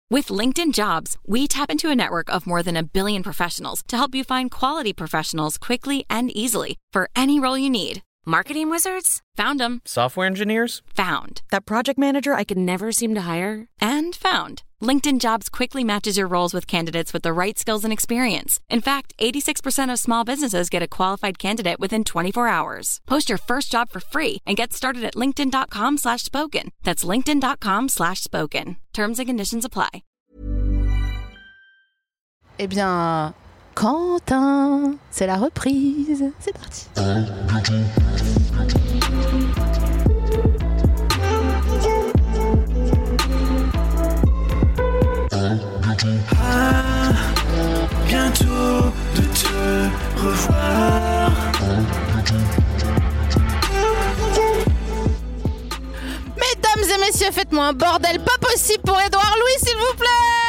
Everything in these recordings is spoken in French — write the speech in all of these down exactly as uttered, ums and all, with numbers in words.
With LinkedIn Jobs, we tap into a network of more than a billion professionals to help you find quality professionals quickly and easily for any role you need. Marketing wizards? Found them. Software engineers? Found. That project manager I could never seem to hire? And found. LinkedIn Jobs quickly matches your roles with candidates with the right skills and experience. In fact, eighty-six percent of small businesses get a qualified candidate within twenty-four hours. Post your first job for free and get started at linkedin.com slash spoken. That's linkedin.com slash spoken. Terms and conditions apply. Eh bien, Quentin, c'est la reprise. C'est parti. Ah, bientôt de te revoir. Mesdames et messieurs, faites-moi un bordel pas possible pour Édouard Louis, s'il vous plaît.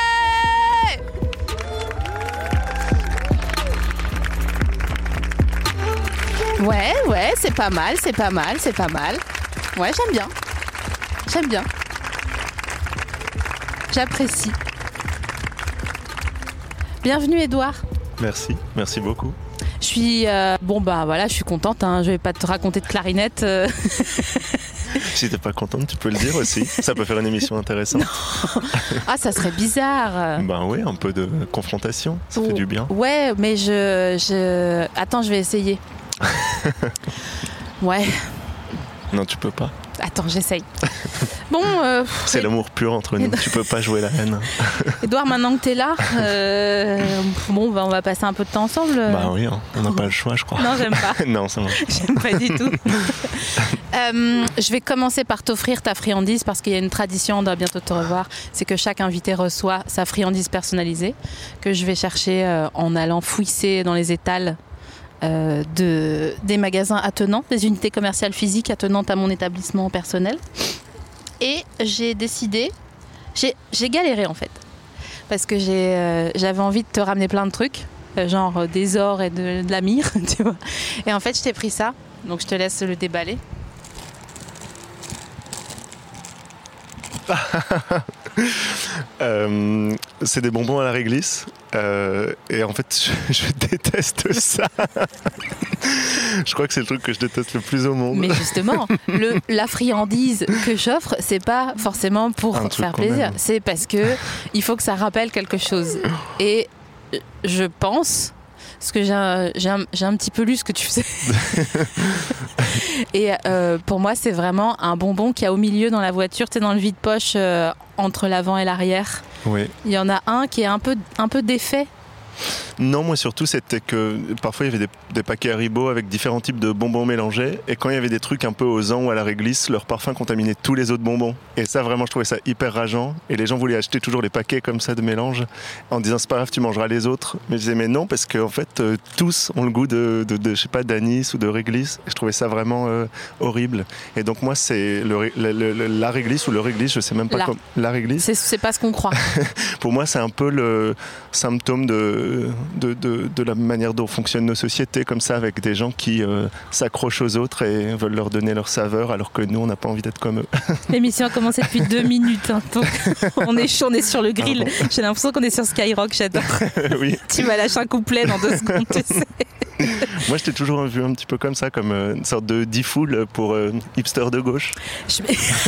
Ouais, ouais, c'est pas mal, c'est pas mal, c'est pas mal. Ouais, j'aime bien. J'aime bien. J'apprécie. Bienvenue Édouard. Merci, merci beaucoup. Je suis euh, bon bah voilà, je suis contente. Hein, je vais pas te raconter de clarinette. Euh... Si t'es pas contente, tu peux le dire aussi. Ça peut faire une émission intéressante. Non. Ah, ça serait bizarre. Ben oui, un peu de confrontation, ça oh, fait du bien. Ouais, mais je, je... Attends, je vais essayer. Ouais. Non, tu peux pas. Attends, j'essaye. Bon, euh, c'est et... l'amour pur entre nous. Tu peux pas jouer la haine. Édouard, maintenant que t'es là, euh, bon, bah, on va passer un peu de temps ensemble. Bah oui, hein, on n'a pas le choix, je crois. Non, j'aime pas. Non, ça marche. J'aime pas du tout. euh, je vais commencer par t'offrir ta friandise parce qu'il y a une tradition, on doit bientôt te revoir. C'est que chaque invité reçoit sa friandise personnalisée que je vais chercher euh, en allant fouisser dans les étals. Euh, de, des magasins attenants, des unités commerciales physiques attenantes à mon établissement personnel. Et j'ai décidé, j'ai, j'ai galéré en fait, parce que j'ai, euh, j'avais envie de te ramener plein de trucs, euh, genre euh, des ors et de, de la myrrhe, tu vois. Et en fait, je t'ai pris ça, donc je te laisse le déballer. euh, c'est des bonbons à la réglisse euh, et en fait je, je déteste ça. Je crois que c'est le truc que je déteste le plus au monde. Mais justement, le, la friandise que j'offre, c'est pas forcément pour un faire plaisir, même. C'est parce que il faut que ça rappelle quelque chose. Et je pense, parce que j'ai un, j'ai un, j'ai un petit peu lu ce que tu faisais. Et euh, pour moi, c'est vraiment un bonbon qu'il y a au milieu dans la voiture, tu sais, dans le vide-poche euh, entre l'avant et l'arrière. Oui. Il y en a un qui est un peu, un peu défait. Non, moi surtout c'était que parfois il y avait des, des paquets Haribo avec différents types de bonbons mélangés et quand il y avait des trucs un peu aux ans ou à la réglisse, leur parfum contaminait tous les autres bonbons et ça vraiment je trouvais ça hyper rageant et les gens voulaient acheter toujours les paquets comme ça de mélange en disant c'est pas grave tu mangeras les autres, mais je disais mais non parce qu'en fait euh, tous ont le goût de, de, de je sais pas d'anis ou de réglisse et je trouvais ça vraiment euh, horrible et donc moi c'est le, le, le, la réglisse ou le réglisse, je sais même pas la. Comme la réglisse c'est, c'est pas ce qu'on croit. Pour moi c'est un peu le symptôme de De, de, de la manière dont fonctionnent nos sociétés, comme ça, avec des gens qui euh, s'accrochent aux autres et veulent leur donner leur saveur, alors que nous, on n'a pas envie d'être comme eux. L'émission a commencé depuis deux minutes, hein, donc on est chaud, on est sur le grill. Ah bon. J'ai l'impression qu'on est sur Skyrock, j'adore. Oui. Tu vas lâcher un couplet dans deux secondes, tu sais. Moi, je t'ai toujours vu un petit peu comme ça, comme euh, une sorte de D-Fool pour euh, hipster de gauche. Je...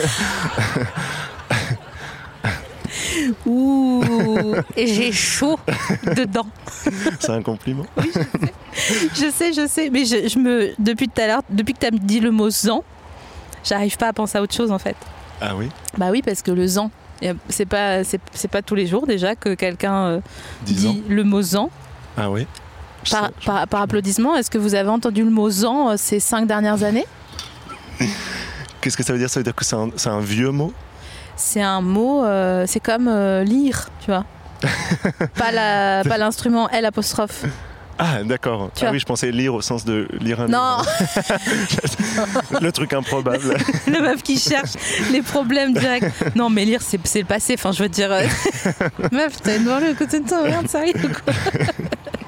Ouh, et j'ai chaud dedans. C'est un compliment. Oui, je sais, je sais, je sais. Mais je, je me, depuis tout à l'heure, depuis que tu as dit le mot zan, j'arrive pas à penser à autre chose en fait. Ah oui. Bah oui, parce que le zan, c'est pas, c'est, c'est pas tous les jours déjà que quelqu'un euh, dit le mot zan. Ah oui. Par, sais, par, par applaudissement, est-ce que vous avez entendu le mot zan euh, ces cinq dernières années? Qu'est-ce que ça veut dire? Ça veut dire que c'est un, c'est un vieux mot? C'est un mot, euh, c'est comme euh, lire, tu vois. pas, la, pas l'instrument L apostrophe. Ah d'accord. Ah oui, je pensais lire au sens de lire un non. livre. Le truc improbable. Le meuf qui cherche les problèmes directs. Non mais lire c'est, c'est le passé, enfin je veux dire... Euh... meuf, t'as devant le côté de toi, regarde, ça arrive ou quoi?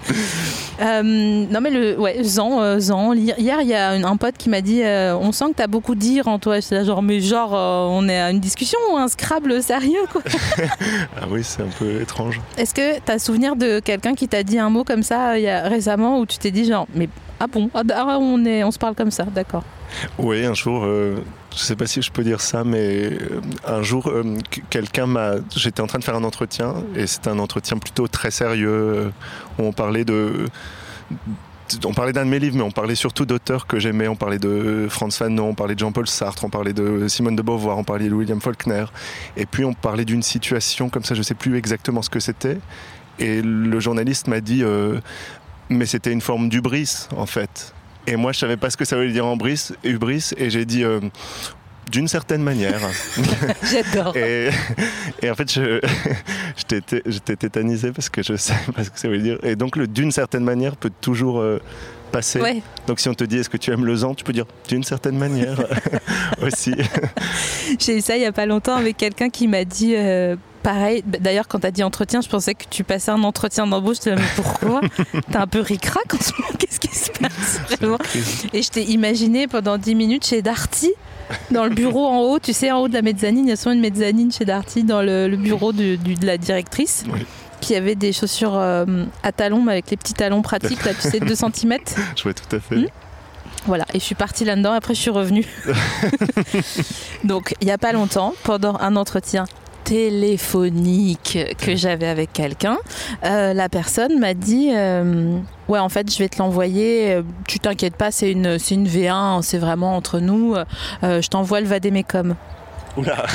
euh, non mais le ouais, Zan, euh, Zan. Hier, il y a un, un pote qui m'a dit euh, on sent que t'as beaucoup de dire en toi. J'étais là genre, mais genre, euh, on est à une discussion ou un Scrabble sérieux, quoi. Ah oui, c'est un peu étrange. Est-ce que t'as souvenir de quelqu'un qui t'a dit un mot comme ça euh, il y a, récemment où tu t'es dit genre, mais ah bon, ah, on, est, on se parle comme ça, d'accord. Oui, un jour, euh, je sais pas si je peux dire ça, mais euh, un jour, euh, quelqu'un m'a... J'étais en train de faire un entretien, et c'était un entretien plutôt très sérieux, euh, où on parlait de... On parlait d'un de mes livres, mais on parlait surtout d'auteurs que j'aimais. On parlait de Frantz Fanon, on parlait de Jean-Paul Sartre, on parlait de Simone de Beauvoir, on parlait de William Faulkner. Et puis on parlait d'une situation comme ça, je sais plus exactement ce que c'était. Et le journaliste m'a dit... Euh, mais c'était une forme d'hubris, en fait. Et moi, je savais pas ce que ça voulait dire en bris, hubris, et j'ai dit euh, d'une certaine manière. J'adore. Et, et en fait, je, j'étais, j'étais tétanisé parce que je sais pas ce que ça veut dire. Et donc, le d'une certaine manière peut toujours euh, passer. Ouais. Donc, si on te dit est-ce que tu aimes le Zan, tu peux dire d'une certaine manière aussi. J'ai eu ça il y a pas longtemps avec quelqu'un qui m'a dit. Euh... Pareil, d'ailleurs quand t'as dit entretien, je pensais que tu passais un entretien d'embauche, je te disais mais pourquoi ? T'as un peu ric-rac en ce moment, qu'est-ce qui se passe vraiment ? Et je t'ai imaginé pendant dix minutes chez Darty, dans le bureau en haut, tu sais en haut de la mezzanine, il y a souvent une mezzanine chez Darty dans le, le bureau de, de, de la directrice, oui. Qui avait des chaussures euh, à talons, mais avec les petits talons pratiques, là tu sais, deux centimètres. Je vois tout à fait. Mmh. Voilà, et je suis partie là-dedans, après je suis revenue. Donc il n'y a pas longtemps, pendant un entretien téléphonique que j'avais avec quelqu'un, euh, la personne m'a dit euh, ouais en fait je vais te l'envoyer, tu t'inquiètes pas, c'est une, c'est une V un, c'est vraiment entre nous, euh, je t'envoie le vadémécum. Oula.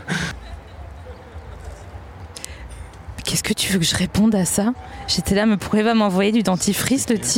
Qu'est-ce que tu veux que je réponde à ça ? J'étais là, mais pourquoi il va m'envoyer du dentifrice, le type ?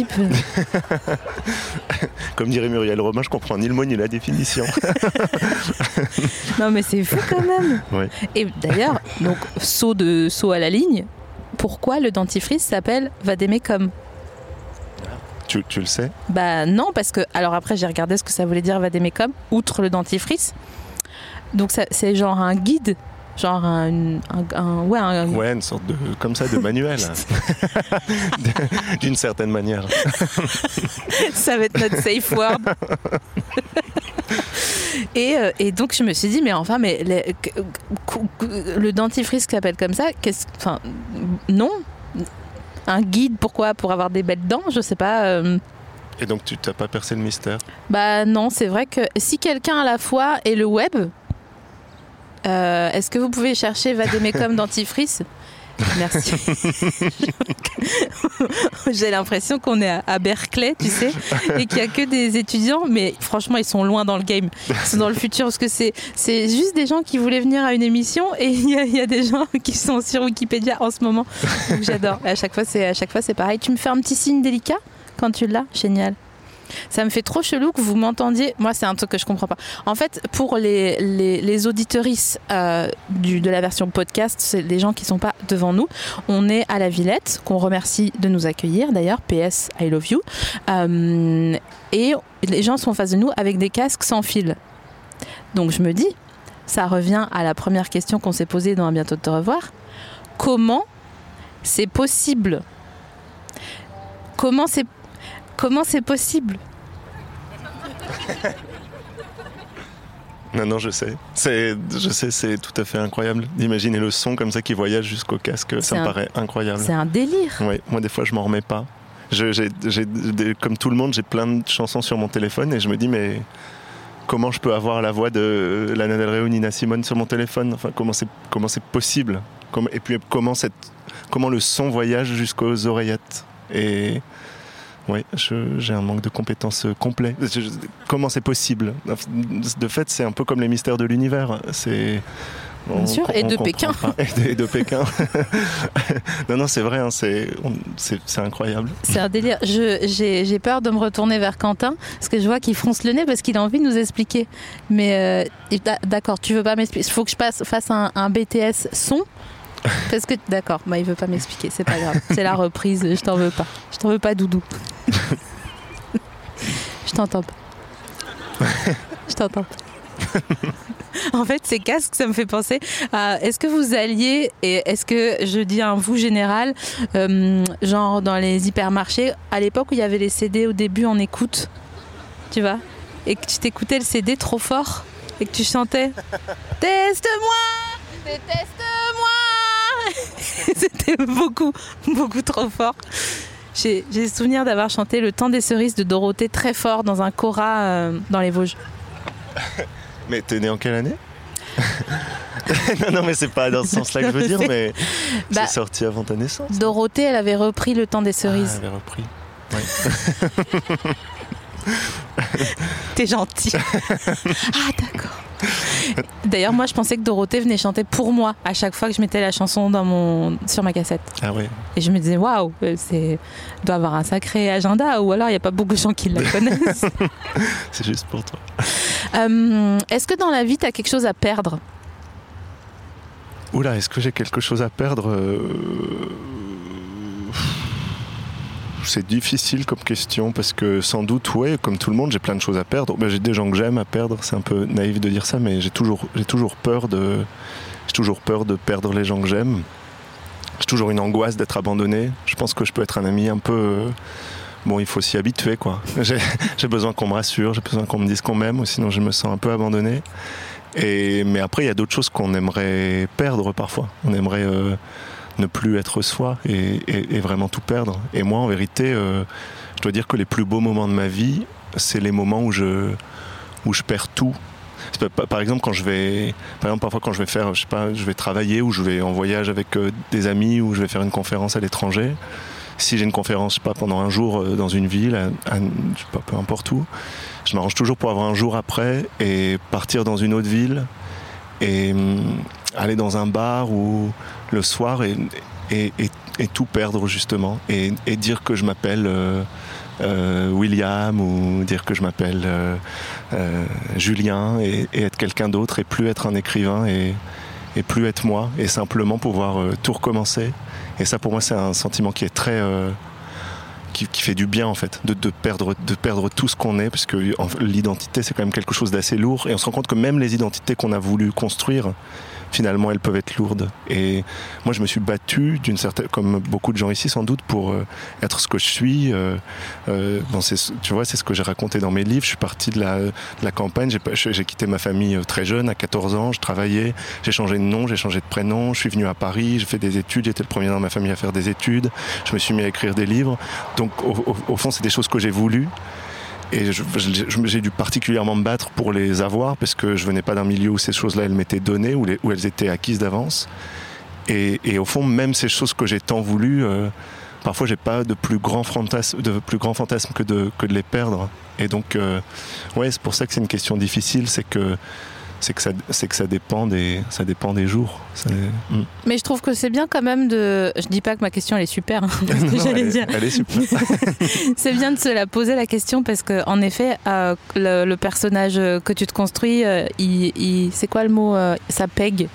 Comme dirait Muriel Robin, je comprends ni le mot ni la définition. Non mais c'est fou quand même. Ouais. Et d'ailleurs, donc saut de saut à la ligne, pourquoi le dentifrice s'appelle vadémécum ? Tu, tu le sais ? Bah non, parce que alors après j'ai regardé ce que ça voulait dire vadémécum, outre le dentifrice. Donc ça, c'est genre un guide. Genre un, un, un, ouais, un... ouais, une sorte de, comme ça, de manuel. D'une certaine manière. Ça va être notre safe word. et, euh, et donc je me suis dit, mais enfin, mais les, le dentifrice qui s'appelle comme ça, qu'est-ce, enfin, non. Un guide, pourquoi ? Pour avoir des belles dents, je sais pas. Euh... Et donc tu t'as pas percé le mystère ? Bah non, c'est vrai que si quelqu'un à la fois est le web. Euh, est-ce que vous pouvez chercher vadémécum dentifrice ? Merci. J'ai l'impression qu'on est à, à Berkeley, tu sais, et qu'il n'y a que des étudiants, mais franchement, ils sont loin dans le game. Ils sont dans le futur, parce que c'est, c'est juste des gens qui voulaient venir à une émission, et il y, y a des gens qui sont sur Wikipédia en ce moment. Donc j'adore. À chaque fois, c'est, à chaque fois, c'est pareil. Tu me fais un petit signe délicat quand tu l'as ? Génial. Ça me fait trop chelou que vous m'entendiez. Moi, c'est un truc que je comprends pas. En fait, pour les, les, les auditeuristes euh, du, de la version podcast, c'est les gens qui sont pas devant nous. On est à la Villette, qu'on remercie de nous accueillir d'ailleurs. P S, I love you. Euh, et les gens sont en face de nous avec des casques sans fil. Donc je me dis, ça revient à la première question qu'on s'est posée dans À bientôt de te revoir. Comment c'est possible ? Comment c'est Comment c'est possible ? Non, non, je sais. C'est, je sais, c'est tout à fait incroyable d'imaginer le son comme ça qui voyage jusqu'au casque. C'est ça me un, paraît incroyable. C'est un délire. Oui, moi des fois je m'en remets pas. Je, j'ai, j'ai, comme tout le monde, j'ai plein de chansons sur mon téléphone et je me dis mais comment je peux avoir la voix de Lana Del Rey ou Nina Simone sur mon téléphone ? Enfin, comment c'est, comment c'est possible ? Comment, et puis comment, cette, comment le son voyage jusqu'aux oreillettes ? Et oui, je, j'ai un manque de compétences complet. Je, comment c'est possible ? De fait, c'est un peu comme les mystères de l'univers. C'est, on, Bien sûr, on, et, de Pékin. et, de, et de Pékin. Non, non, c'est vrai, hein, c'est, on, c'est, c'est incroyable. C'est un délire. Je, j'ai, j'ai peur de me retourner vers Quentin, parce que je vois qu'il fronce le nez, parce qu'il a envie de nous expliquer. Mais euh, d'accord, tu veux pas m'expliquer ? Il faut que je passe, fasse un, un B T S son ? Parce que d'accord, bah, il veut pas m'expliquer, c'est pas grave. C'est la reprise, je t'en veux pas. Je t'en veux pas, Doudou. Je t'entends pas. Je t'entends pas. En fait, ces casques, ça me fait penser à est-ce que vous alliez, et est-ce que je dis un vous général, euh, genre dans les hypermarchés, à l'époque où il y avait les C D au début en écoute, tu vois, et que tu t'écoutais le C D trop fort et que tu chantais Teste-moi, teste-moi. C'était beaucoup, beaucoup trop fort. J'ai, j'ai le souvenir d'avoir chanté Le Temps des cerises de Dorothée très fort dans un kora euh, dans les Vosges. Mais t'es né en quelle année? Non, non, mais c'est pas dans ce sens-là que je veux dire, mais bah, c'est sorti avant ta naissance. Dorothée, elle avait repris Le Temps des cerises. Ah, elle avait repris. Ouais. T'es gentil. Ah, d'accord. D'ailleurs, moi, je pensais que Dorothée venait chanter pour moi à chaque fois que je mettais la chanson dans mon... sur ma cassette. Ah ouais. Et je me disais, waouh, c'est doit avoir un sacré agenda, ou alors il n'y a pas beaucoup de gens qui la connaissent. C'est juste pour toi. Euh, est-ce que dans la vie, tu as quelque chose à perdre? Oula, est-ce que j'ai quelque chose à perdre? euh... C'est difficile comme question parce que sans doute, ouais, comme tout le monde, j'ai plein de choses à perdre. Ben, j'ai des gens que j'aime à perdre, c'est un peu naïf de dire ça, mais j'ai toujours, j'ai toujours peur de, j'ai toujours peur de perdre les gens que j'aime. J'ai toujours une angoisse d'être abandonné. Je pense que je peux être un ami un peu... Bon, il faut s'y habituer, quoi. J'ai, j'ai besoin qu'on me rassure, j'ai besoin qu'on me dise qu'on m'aime, ou sinon je me sens un peu abandonné. Et, mais après, il y a d'autres choses qu'on aimerait perdre parfois. On aimerait... Euh, ne plus être soi et, et, et vraiment tout perdre. Et moi, en vérité, euh, je dois dire que les plus beaux moments de ma vie, c'est les moments où je, où je perds tout. C'est pas, par exemple, quand je vais, par exemple, parfois quand je vais faire, je sais pas, je vais travailler ou je vais en voyage avec euh, des amis ou je vais faire une conférence à l'étranger. Si j'ai une conférence, je sais pas, pendant un jour euh, dans une ville, à, à, je sais pas, peu importe où, je m'arrange toujours pour avoir un jour après et partir dans une autre ville et hum, aller dans un bar ou le soir et, et, et, et tout perdre justement et, et dire que je m'appelle euh, euh, William ou dire que je m'appelle euh, euh, Julien et, et être quelqu'un d'autre et plus être un écrivain et, et plus être moi et simplement pouvoir euh, tout recommencer. Et ça pour moi c'est un sentiment qui est très... Euh, qui, qui fait du bien en fait, de, de, perdre, de perdre tout ce qu'on est, parce que en, l'identité c'est quand même quelque chose d'assez lourd et on se rend compte que même les identités qu'on a voulu construire, finalement elles peuvent être lourdes. Et moi je me suis battu d'une certaine, comme beaucoup de gens ici sans doute, pour euh, être ce que je suis. Euh, euh, bon, c'est, tu vois, c'est ce que j'ai raconté dans mes livres. Je suis parti de la, de la campagne, j'ai, j'ai quitté ma famille très jeune, à quatorze ans, je travaillais, j'ai changé de nom, j'ai changé de prénom, je suis venu à Paris, j'ai fait des études, j'étais le premier dans ma famille à faire des études, je me suis mis à écrire des livres. Donc au, au, au fond c'est des choses que j'ai voulues. Et je, je, j'ai dû particulièrement me battre pour les avoir parce que je venais pas d'un milieu où ces choses-là elles m'étaient données, où, les, où elles étaient acquises d'avance. Et, et au fond, même ces choses que j'ai tant voulu, euh, parfois j'ai pas de plus grand fantasme, de plus grand fantasme que de que de les perdre. Et donc, euh, ouais, c'est pour ça que c'est une question difficile, c'est que c'est que ça, c'est que ça dépend des, ça dépend des jours. C'est... Mm. Mais je trouve que c'est bien quand même de. Je dis pas que ma question elle est super, hein, parce que non, j'allais elle, dire. Elle est super. C'est bien de se la poser la question parce que en effet, euh, le, le personnage que tu te construis, euh, il, il, c'est quoi le mot euh, ça pègue.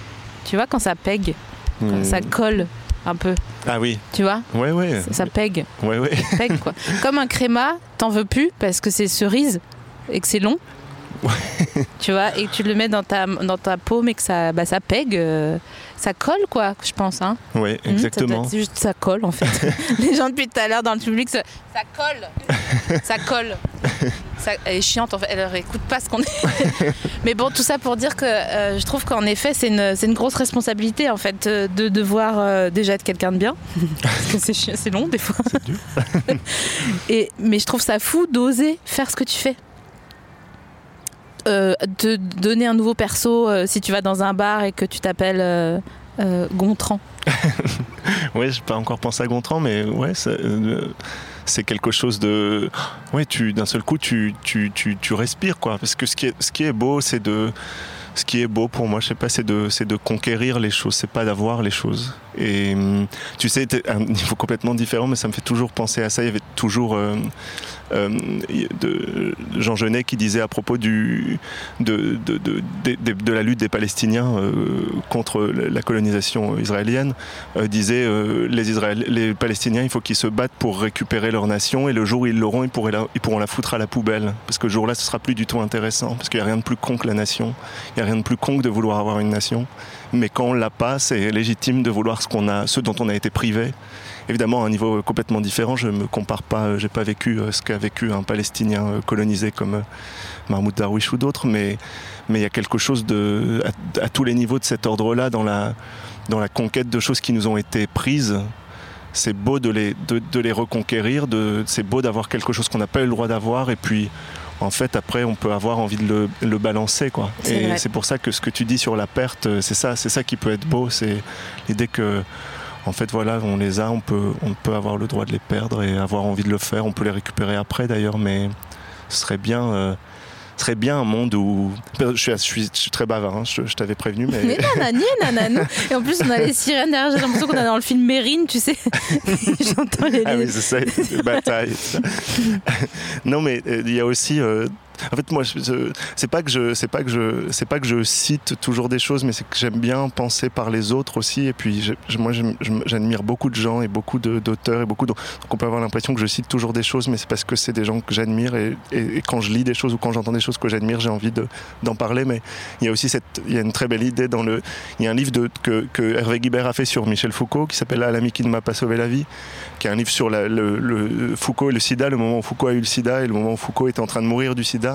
Tu vois quand ça pègue, mm. quand ça colle un peu. Ah oui. Tu vois. Ouais ouais. Ça, ça pègue. Ouais ouais. Pègue quoi. Comme un créma, t'en veux plus parce que c'est cerise et que c'est long. Ouais. Tu vois, et que tu le mets dans ta, dans ta paume et que ça, bah, ça pègue, euh, ça colle quoi, je pense. Hein. Oui, exactement. Mmh, ça, c'est juste ça colle en fait. Les gens depuis tout à l'heure dans le public, ça, ça colle, ça colle. Ça, elle est chiante en fait, elle écoute pas ce qu'on dit. Mais bon, tout ça pour dire que euh, je trouve qu'en effet, c'est une, c'est une grosse responsabilité en fait de devoir euh, déjà être quelqu'un de bien, parce que c'est, chi- c'est long des fois. C'est dur. Et, mais je trouve ça fou d'oser faire ce que tu fais. Euh, te donner un nouveau perso euh, si tu vas dans un bar et que tu t'appelles euh, euh, Gontran. Ouais, j'ai pas encore pensé à Gontran, mais ouais, ça, euh, c'est quelque chose de... Ouais, tu, d'un seul coup, tu, tu, tu, tu respires, quoi. Parce que ce qui est, ce qui est beau, c'est de... ce qui est beau pour moi, je sais pas, c'est de, c'est de conquérir les choses, c'est pas d'avoir les choses. Et tu sais, à un niveau complètement différent, mais ça me fait toujours penser à ça. Il y avait toujours euh, euh, de Jean Genet qui disait à propos du, de, de, de, de, de, de la lutte des Palestiniens euh, contre la colonisation israélienne, euh, disait euh, les, Israél- les Palestiniens, il faut qu'ils se battent pour récupérer leur nation, et le jour où ils l'auront, ils, pourraient la, ils pourront la foutre à la poubelle. Parce que le jour-là, ce sera plus du tout intéressant, parce qu'il n'y a rien de plus con que la nation. Il n'y a rien de plus con que de vouloir avoir une nation. Mais quand on l'a pas, c'est légitime de vouloir ce qu'on a, ce dont on a été privé. Évidemment, à un niveau complètement différent, je me compare pas, j'ai pas vécu ce qu'a vécu un Palestinien colonisé comme Mahmoud Darwish ou d'autres, mais mais il y a quelque chose de à, à tous les niveaux de cet ordre-là dans la dans la conquête de choses qui nous ont été prises. C'est beau de les de, de les reconquérir, de c'est beau d'avoir quelque chose qu'on n'a pas eu le droit d'avoir, et puis en fait, après, on peut avoir envie de le, le balancer, quoi. C'est et vrai. c'est pour ça que ce que tu dis sur la perte, c'est ça, c'est ça qui peut être beau. C'est l'idée que, en fait, voilà, on les a, on peut, on peut avoir le droit de les perdre et avoir envie de le faire. On peut les récupérer après, d'ailleurs, mais ce serait bien. Euh, ce serait bien un monde où... Je suis, je suis, je suis très bavard, hein, je, je t'avais prévenu, mais... Mais nanani, nananou. Et en plus, on a les sirènes derrière. J'ai l'impression qu'on est dans le film Mérine, tu sais. J'entends les... Ah oui, c'est ça, les batailles. Non, mais il y a aussi... Euh, en fait, moi, je, je, c'est pas que je, c'est pas que je, c'est pas que je cite toujours des choses, mais c'est que j'aime bien penser par les autres aussi. Et puis, je, je, moi, je, je, j'admire beaucoup de gens et beaucoup de, d'auteurs et beaucoup. De, donc, on peut avoir l'impression que je cite toujours des choses, mais c'est parce que c'est des gens que j'admire et, et, et quand je lis des choses ou quand j'entends des choses que j'admire, j'ai envie de, d'en parler. Mais il y a aussi cette, il y a une très belle idée dans le, il y a un livre de, que, que Hervé Guibert a fait sur Michel Foucault qui s'appelle Ah, l'ami qui ne m'a pas sauvé la vie, qui est un livre sur la, le, le Foucault et le sida, le moment où Foucault a eu le sida et le moment où Foucault était en train de mourir du sida.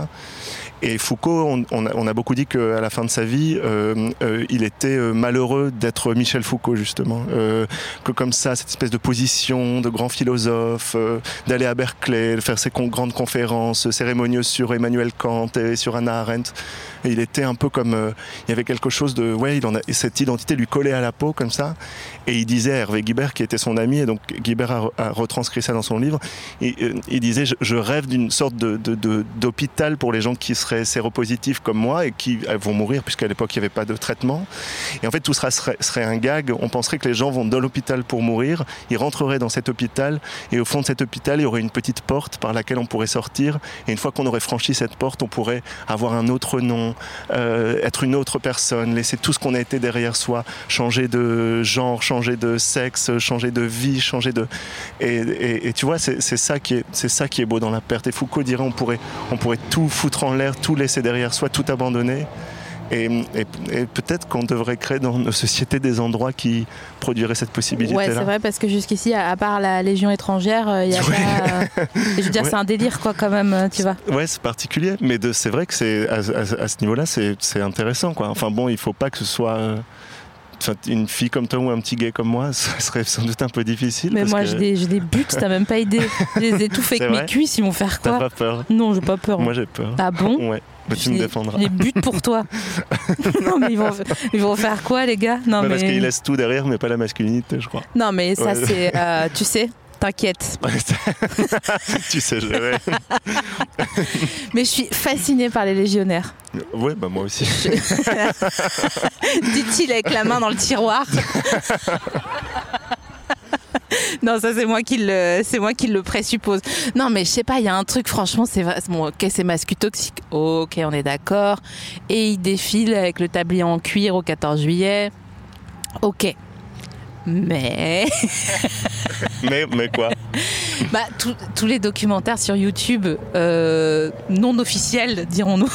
Et Foucault, on, on, a, on a beaucoup dit qu'à la fin de sa vie, euh, euh, il était malheureux d'être Michel Foucault, justement. Euh, que comme ça, cette espèce de position de grand philosophe, euh, d'aller à Berkeley, de faire ses con- grandes conférences cérémonieuses sur Emmanuel Kant et sur Hannah Arendt. Et il était un peu comme... Euh, il y avait quelque chose de... Ouais, il en a, cette identité lui collait à la peau, comme ça. Et il disait à Hervé Guibert, qui était son ami, et donc Guibert a, a retranscrit ça dans son livre, il, il disait je, « Je rêve d'une sorte de, de, de, d'hôpital pour les gens qui seraient séropositifs comme moi et qui vont mourir, puisqu'à l'époque, il n'y avait pas de traitement. Et en fait, tout ça serait, serait un gag. On penserait que les gens vont dans l'hôpital pour mourir, ils rentreraient dans cet hôpital, et au fond de cet hôpital, il y aurait une petite porte par laquelle on pourrait sortir. Et une fois qu'on aurait franchi cette porte, on pourrait avoir un autre nom, euh, être une autre personne, laisser tout ce qu'on a été derrière soi, changer de genre, changer de sexe, changer de vie, changer de... Et, et, et tu vois, c'est, c'est, ça qui est, c'est ça qui est beau dans la perte. Et Foucault dirait on pourrait, on pourrait tout foutre en l'air, tout laisser derrière soi, tout abandonner. Et, et, et peut-être qu'on devrait créer dans nos sociétés des endroits qui produiraient cette possibilité-là. Ouais, c'est vrai, parce que jusqu'ici, à part la Légion étrangère, il n'y a ouais. pas... Euh, je veux dire, ouais. c'est un délire, quoi, quand même, tu vois. Ouais, c'est particulier, mais de, c'est vrai que c'est, à, à, à ce niveau-là, c'est, c'est intéressant, quoi. Enfin bon, il ne faut pas que ce soit... Euh, Enfin, une fille comme toi ou un petit gay comme moi, ça serait sans doute un peu difficile. Mais parce moi, que... je les, je les bute, t'as même pas idée. Je les étouffe avec mes cuisses, ils vont faire quoi? T'as pas peur? Non, j'ai pas peur. Moi, j'ai peur. Ah bon? Ouais. Bah, tu je me les, défendras. Je les bute pour toi. Non, mais ils vont, ils vont faire quoi, les gars? Non, bah, mais... Parce qu'ils laissent tout derrière, mais pas la masculinité, je crois. Non, mais ça, ouais. c'est... Euh, tu sais, t'inquiète. Tu sais gérer. Mais je suis fascinée par les légionnaires. Ouais, bah moi aussi. Je... Dit-il avec la main dans le tiroir. Non, ça c'est moi qui le, c'est moi qui le présuppose. Non, mais je sais pas, il y a un truc, franchement, c'est bon, ok, c'est mascu toxique. Ok, on est d'accord. Et il défile avec le tablier en cuir au quatorze juillet. Ok. Mais... mais... Mais quoi? Bah, tous les documentaires sur YouTube euh, non officiels, dirons-nous,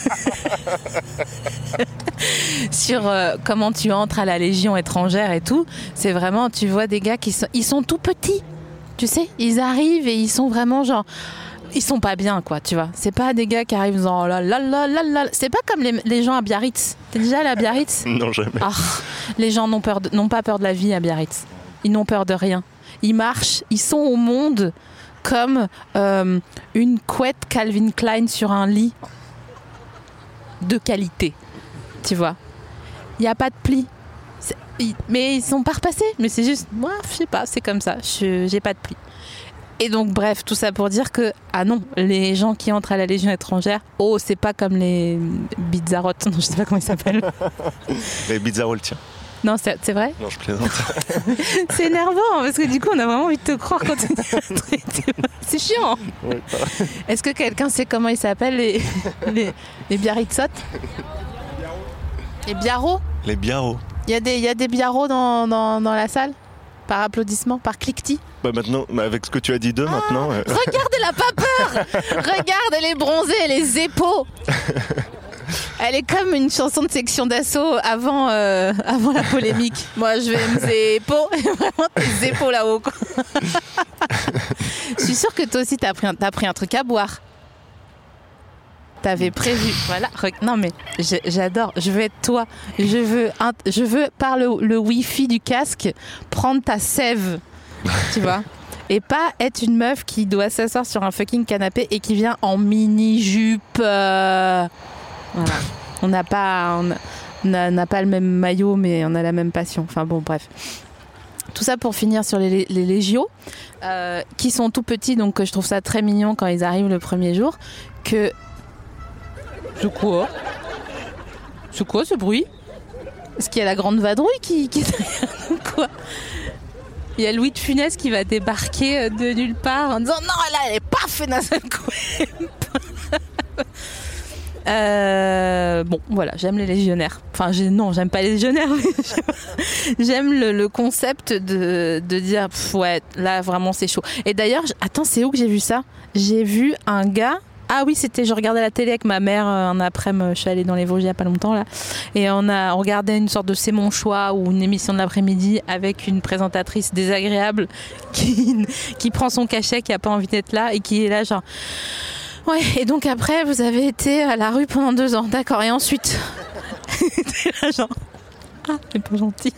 sur euh, comment tu entres à la Légion étrangère et tout, c'est vraiment, tu vois des gars qui sont, ils sont tout petits, tu sais, ils arrivent et ils sont vraiment genre... Ils sont pas bien, quoi, tu vois. C'est pas des gars qui arrivent en la la la la la. C'est pas comme les, les gens à Biarritz. T'es déjà allé à Biarritz? Non, jamais. Ah, les gens n'ont, peur de, n'ont pas peur de la vie à Biarritz. Ils n'ont peur de rien. Ils marchent, ils sont au monde comme euh, une couette Calvin Klein sur un lit de qualité, tu vois. Il n'y a pas de plis. Mais ils sont pas repassés. Mais c'est juste, moi, je sais pas, c'est comme ça. Je, j'ai pas de plis. Et donc, bref, tout ça pour dire que, ah non, les gens qui entrent à la Légion étrangère, oh, c'est pas comme les bizarrotes, non, je sais pas comment ils s'appellent. Les bizarroles, tiens. Non, c'est, c'est vrai ? Non, je plaisante. C'est énervant, parce que du coup, on a vraiment envie de te croire quand tu dis un truc. C'est chiant. Oui, Est-ce que quelqu'un sait comment ils s'appellent, les, les, les biarritzotes ? Les biarros ? Les biarros. Il y a des, il y a des biarros dans, dans, dans la salle ? Par applaudissement, par cliquetis. Bah maintenant, bah avec ce que tu as dit d'eux ah, maintenant. Euh... Regarde, elle a pas peur. Regarde, elle est bronzée, elle est zépo. Elle est comme une chanson de section d'assaut avant, euh, avant la polémique. Moi, je vais me zépo. Et vraiment, t'es zépo là-haut. Quoi. Je suis sûre que toi aussi, t'as pris un, t'as pris un truc à boire. T'avais prévu, voilà. Non mais j'adore. Je veux être toi. Je veux, un, je veux par le, le Wi-Fi du casque prendre ta sève, tu vois. Et pas être une meuf qui doit s'asseoir sur un fucking canapé et qui vient en mini jupe. Euh... Voilà. On n'a pas, on n'a, n'a pas le même maillot, mais on a la même passion. Enfin bon, bref. Tout ça pour finir sur les, les légios, euh, qui sont tout petits, donc je trouve ça très mignon quand ils arrivent le premier jour. Que C'est quoi C'est quoi ce bruit ? Est-ce qu'il y a la grande vadrouille qui, qui est derrière nous, quoi ? Il y a Louis de Funès qui va débarquer de nulle part en disant « Non, là, elle est pas fait d'un seul coup !» Euh, bon, voilà, j'aime les légionnaires. Enfin, j'ai, non, j'aime pas les légionnaires. Mais j'aime le, le concept de, de dire pff, ouais, là vraiment c'est chaud. Et d'ailleurs, attends, c'est où que j'ai vu ça ? J'ai vu un gars. Ah oui, c'était, je regardais la télé avec ma mère un après-midi, je suis allée dans les Vosges il y a pas longtemps là, et on a on regardait une sorte de C'est mon choix ou une émission de l'après-midi avec une présentatrice désagréable qui qui prend son cachet, qui a pas envie d'être là et qui est là genre ouais, et donc après vous avez été à la rue pendant deux ans, d'accord, et ensuite t'es là genre ah c'est pas gentil.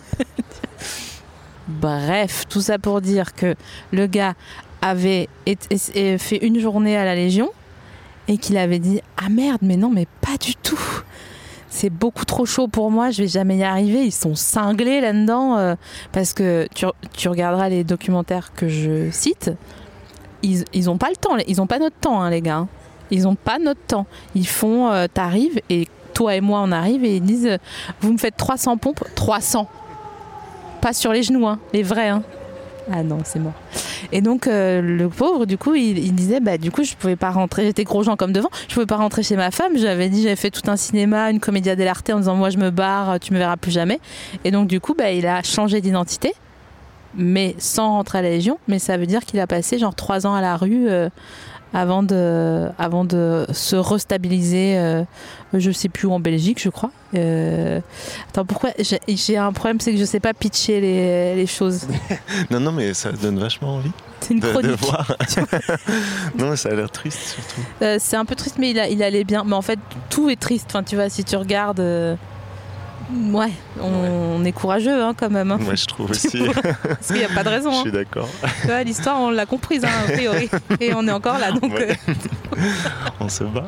Bref, tout ça pour dire que le gars avait été, fait une journée à la Légion. Et qu'il avait dit « Ah merde, mais non, mais pas du tout. C'est beaucoup trop chaud pour moi, je vais jamais y arriver. » Ils sont cinglés là-dedans. Euh, parce que tu, tu regarderas les documentaires que je cite. Ils, ils ont pas le temps. Ils ont pas notre temps, hein, les gars. Ils ont pas notre temps. Ils font euh, « T'arrives et toi et moi, on arrive. » Et ils disent « Vous me faites trois cents pompes. » trois cents. Pas sur les genoux, hein, les vrais. Hein. Ah non, c'est mort. Et donc euh, le pauvre, du coup, il, il disait, bah du coup, je pouvais pas rentrer. J'étais gros gens comme devant. Je pouvais pas rentrer chez ma femme. J'avais dit, j'avais fait tout un cinéma, une commedia dell'arte en disant, moi, je me barre, tu me verras plus jamais. Et donc du coup, bah il a changé d'identité, mais sans rentrer à la Légion. Mais ça veut dire qu'il a passé genre trois ans à la rue euh, avant de, avant de se restabiliser. Euh, je sais plus où, en Belgique, je crois. Euh... Attends, pourquoi j'ai, j'ai un problème, c'est que je sais pas pitcher les, les choses. Non, non, mais ça donne vachement envie. C'est une de, chronique. De voir. Non, mais ça a l'air triste surtout. Euh, c'est un peu triste, mais il, a, il allait bien. Mais en fait, tout est triste. Enfin, tu vois, si tu regardes. Euh... Ouais, on, ouais, on est courageux hein, quand même. Hein. Moi, je trouve aussi. Parce qu'il n'y a pas de raison. Je hein. suis d'accord. Tu vois, l'histoire, on l'a comprise, hein, a priori. Et on est encore là. Donc, ouais. euh... On se bat.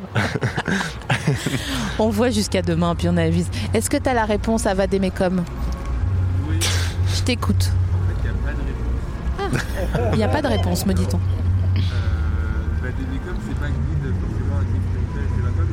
On voit jusqu'à demain, puis on avise. Est-ce que tu as la réponse à Vadémécum ? Oui. Je t'écoute. En fait, il n'y a pas de réponse. Ah, il n'y a pas de réponse, me dit-on. Euh, Vadémécum, c'est pas un guide forcément un guide spirituel, c'est pas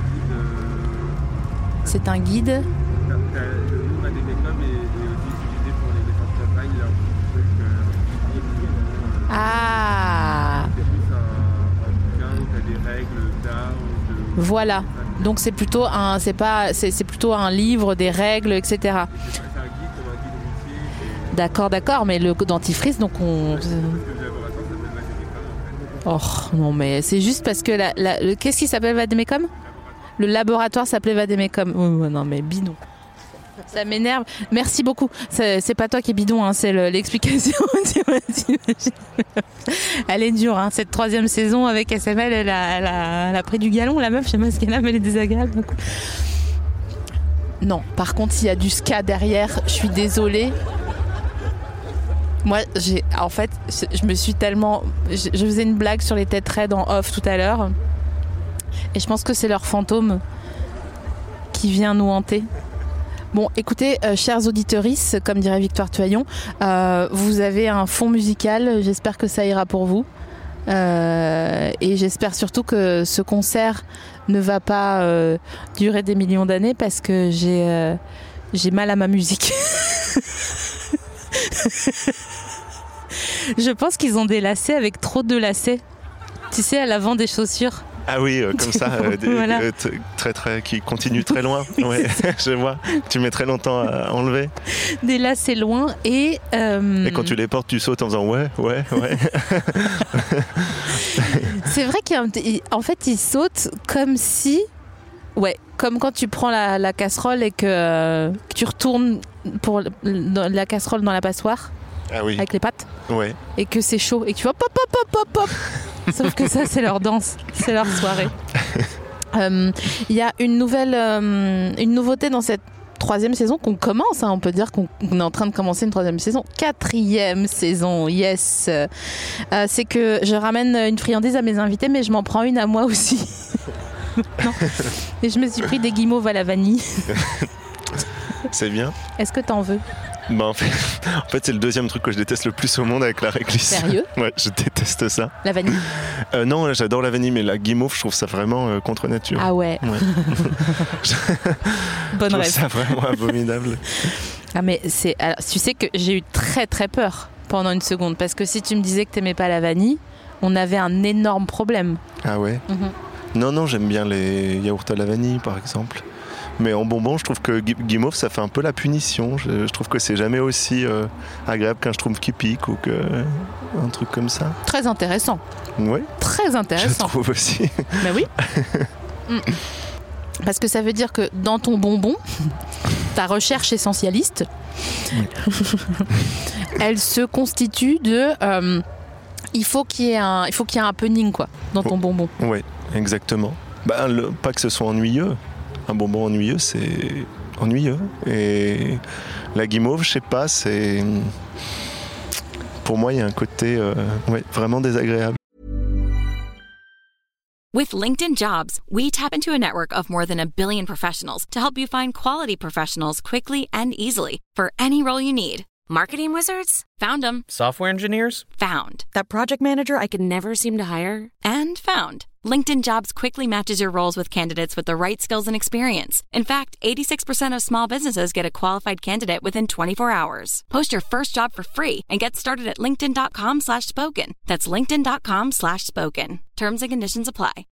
comme c'est un guide. Euh... C'est un guide. Le mot Vadémécum est, est aussi utilisé pour les défenses de campagne, leur truc, euh, euh, Ah. C'est plus un, un bouquin où tu as des règles d'art. De... Voilà. Donc c'est plutôt un, c'est pas, c'est, c'est plutôt un livre, des règles, et cetera. C'est, c'est un guide comme un guide routier. Et... D'accord, d'accord, mais le dentifrice, donc on. Oh non, mais c'est juste parce que la, la, le, qu'est-ce qui s'appelle Vadémécum ? Le laboratoire s'appelait Vadémécum. Oh, non, mais bidon. Ça m'énerve. Merci beaucoup. C'est, c'est pas toi qui est bidon, hein, c'est le, l'explication. Elle est dure, hein, cette troisième saison avec S M L, elle a, elle, a, elle a pris du galon, la meuf. Je sais pas ce qu'elle a, mais elle est désagréable. Donc... Non, par contre, s'il y a du ska derrière, je suis désolée. Moi, j'ai, en fait, je me suis tellement... Je, je faisais une blague sur les têtes raides en off tout à l'heure. Et je pense que c'est leur fantôme qui vient nous hanter. Bon, écoutez, euh, chers auditrices, comme dirait Victoire Tuaillon, euh, vous avez un fond musical, j'espère que ça ira pour vous. Euh, et j'espère surtout que ce concert ne va pas euh, durer des millions d'années parce que j'ai, euh, j'ai mal à ma musique. Je pense qu'ils ont des lacets avec trop de lacets. Tu sais, à l'avant des chaussures. Ah oui, euh, comme ça, euh, des, Voilà. euh, t- très très, qui continue très loin. Ouais, je vois. Tu mets très longtemps à enlever. Des lacets loin et... euh, Et quand tu les portes, tu sautes en faisant ouais, ouais, ouais. C'est vrai qu'en fait, ils sautent comme si... Ouais, comme quand tu prends la, la casserole et que, euh, que tu retournes pour le- dans la casserole dans la passoire Ah oui, avec les pattes ouais. et que c'est chaud et que tu vois pop pop pop pop pop. Sauf que ça, c'est leur danse, c'est leur soirée. Il euh, y a une nouvelle, euh, une nouveauté dans cette troisième saison qu'on commence, hein, on peut dire qu'on on est en train de commencer une troisième saison, quatrième saison, yes. Euh, c'est que je ramène une friandise à mes invités, mais je m'en prends une à moi aussi. Non. Et je me suis pris des guimauves à la vanille. C'est bien. Est-ce que t'en veux? Bah, en fait, en fait, c'est le deuxième truc que je déteste le plus au monde avec la réglisse. Sérieux? Ouais, je déteste ça. La vanille? Euh, non, j'adore la vanille, mais la guimauve, je trouve ça vraiment euh, contre nature. Ah ouais. Ouais. je Bonne trouve rêve. ça vraiment abominable. Ah mais c'est, alors, tu sais que j'ai eu très très peur pendant une seconde parce que si tu me disais que t'aimais pas la vanille, on avait un énorme problème. Ah ouais. Mhm. Non, non, j'aime bien les yaourts à la vanille, par exemple. Mais en bonbon, je trouve que gui- guimauve, ça fait un peu la punition. Je, je trouve que c'est jamais aussi euh, agréable qu'un schtroumpf qui pique ou qu'un truc comme ça. Très intéressant. Ouais, Très je intéressant. trouve aussi. Mais oui. Mm. Parce que ça veut dire que dans ton bonbon, ta recherche essentialiste, elle se constitue de... euh, il faut qu'il y ait un, il faut qu'il y ait un happening quoi, dans ton Oh. bonbon. Ouais, exactement. Bah, le- pas que ce soit ennuyeux. Un bonbon ennuyeux, c'est ennuyeux. Et la guimauve, je sais pas, c'est... Pour moi, il y a un côté euh, ouais, vraiment désagréable. With LinkedIn Jobs, we tap into a network of more than a billion professionals to help you find quality professionals quickly and easily for any role you need. Marketing wizards? Found them. Software engineers? Found. That project manager I could never seem to hire? And found. LinkedIn Jobs quickly matches your roles with candidates with the right skills and experience. In fact, eighty-six percent of small businesses get a qualified candidate within twenty-four hours. Post your first job for free and get started at linkedin.com slash spoken. That's linkedin.com slash spoken. Terms and conditions apply.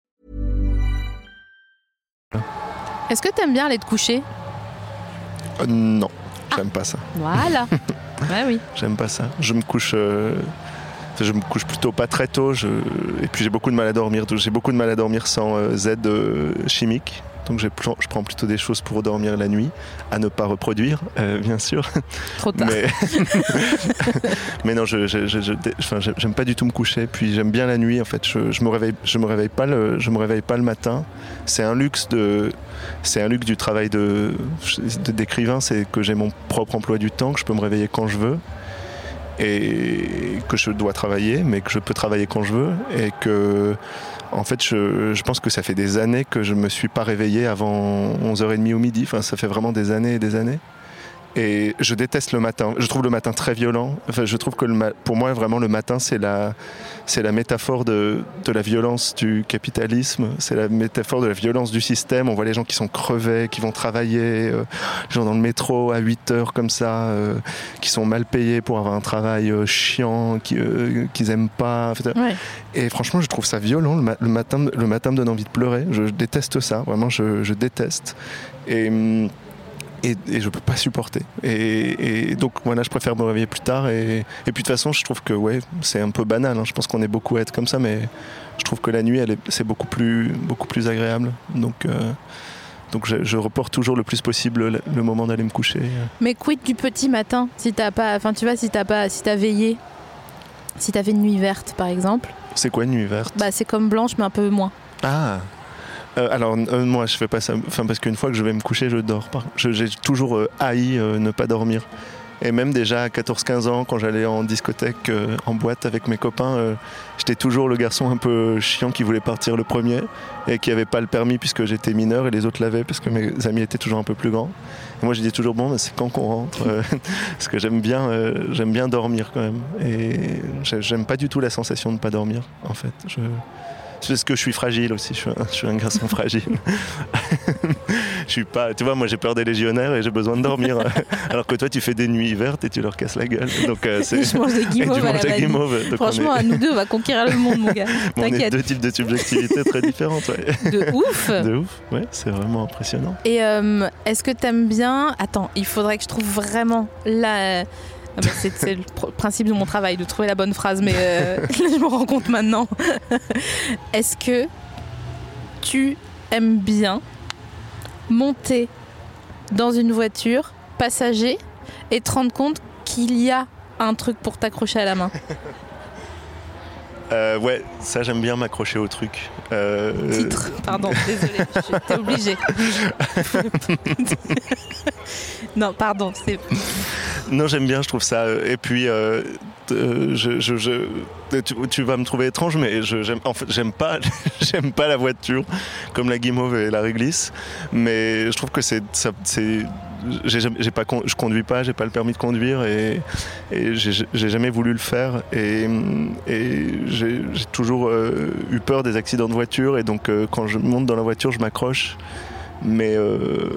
Est-ce que t'aimes bien aller te coucher? Euh, non, j'aime pas ça. Voilà. Ouais, oui. J'aime pas ça. Je me couche, euh, je me couche plutôt pas très tôt. Je, et puis j'ai beaucoup de mal à dormir. J'ai beaucoup de mal à dormir sans euh, Z euh, chimique. Donc j'ai pl- je prends plutôt des choses pour dormir la nuit, à ne pas reproduire, euh, bien sûr. Trop tard. Mais, mais non, je, je, je, je, enfin, j'aime pas du tout me coucher. Puis j'aime bien la nuit. En fait, je, je me réveille, je me réveille pas le, je me réveille pas le matin. C'est un luxe de, c'est un luxe du travail de, de d'écrivain, c'est que j'ai mon propre emploi du temps, que je peux me réveiller quand je veux et que je dois travailler, mais que je peux travailler quand je veux et que en fait, je, je pense que ça fait des années que je me suis pas réveillé avant onze heures trente ou midi. Enfin, ça fait vraiment des années et des années. Et je déteste le matin. Je trouve le matin très violent. Enfin, je trouve que le ma- pour moi, vraiment, le matin, c'est la, c'est la métaphore de, de la violence du capitalisme. C'est la métaphore de la violence du système. On voit les gens qui sont crevés, qui vont travailler, euh, les gens dans le métro à huit heures comme ça, euh, qui sont mal payés pour avoir un travail euh, chiant, qui, euh, qu'ils aiment pas. Enfin, Ouais. et franchement, je trouve ça violent. Le, ma- le matin, le matin me donne envie de pleurer. Je, je déteste ça. Vraiment, je, je déteste. Et hum, Et, et je peux pas supporter. Et, et donc voilà, je préfère me réveiller plus tard. Et, et puis de toute façon, je trouve que ouais, c'est un peu banal. Hein. Je pense qu'on est beaucoup à être comme ça, mais je trouve que la nuit, elle est, c'est beaucoup plus, beaucoup plus agréable. Donc, euh, donc je, je reporte toujours le plus possible le, le moment d'aller me coucher. Mais quid du petit matin si t'as pas, enfin tu vois, si t'as pas, si t'as veillé, si t'as fait une nuit verte par exemple, C'est quoi une nuit verte? bah c'est comme blanche mais un peu moins. Ah. Euh, alors euh, moi je fais pas ça, enfin parce qu'une fois que je vais me coucher je dors pas. Je, j'ai toujours euh, haï euh, ne pas dormir Et même déjà à quatorze quinze ans, quand j'allais en discothèque, euh, en boîte avec mes copains, euh, j'étais toujours le garçon un peu chiant qui voulait partir le premier et qui n'avait pas le permis puisque j'étais mineur et les autres l'avaient parce que mes amis étaient toujours un peu plus grands. Et moi, je disais toujours, bon, bah, c'est quand qu'on rentre euh, parce que j'aime bien, euh, j'aime bien dormir quand même. Et j'aime pas du tout la sensation de ne pas dormir, en fait. Je... C'est parce que je suis fragile aussi, je suis un, je suis un garçon fragile. Je suis pas, tu vois, moi j'ai peur des légionnaires et j'ai besoin de dormir. Alors que toi tu fais des nuits vertes et tu leur casses la gueule. Donc, euh, c'est... Et je mange des guimauves à la vanille. Guimauve, Franchement, on est... à nous deux, on va conquérir le monde, mon gars. On T'inquiète. est deux types de subjectivités très différentes. Ouais. De ouf. De ouf, ouais, c'est vraiment impressionnant. Et euh, est-ce que t'aimes bien... Attends, il faudrait que je trouve vraiment la... Ah bah c'est, c'est le pr- principe de mon travail, de trouver la bonne phrase, mais euh, je me rends compte maintenant. Est-ce que tu aimes bien monter dans une voiture, passager, et te rendre compte qu'il y a un truc pour t'accrocher à la main? Euh, ouais, ça j'aime bien m'accrocher au truc. Euh... Titre, pardon, désolé, j'étais obligée. Non, pardon, c'est... Non, j'aime bien, je trouve ça. Et puis, euh, euh, je, je, je, tu, tu vas me trouver étrange, mais je, j'aime, en fait, j'aime pas, j'aime pas la voiture, comme la guimauve et la réglisse. Mais je trouve que c'est, ça, c'est, j'ai, j'ai pas, je conduis pas, j'ai pas le permis de conduire et, et j'ai, j'ai jamais voulu le faire. Et, et j'ai, j'ai toujours euh, eu peur des accidents de voiture. Et donc, euh, quand je monte dans la voiture, je m'accroche. Mais euh,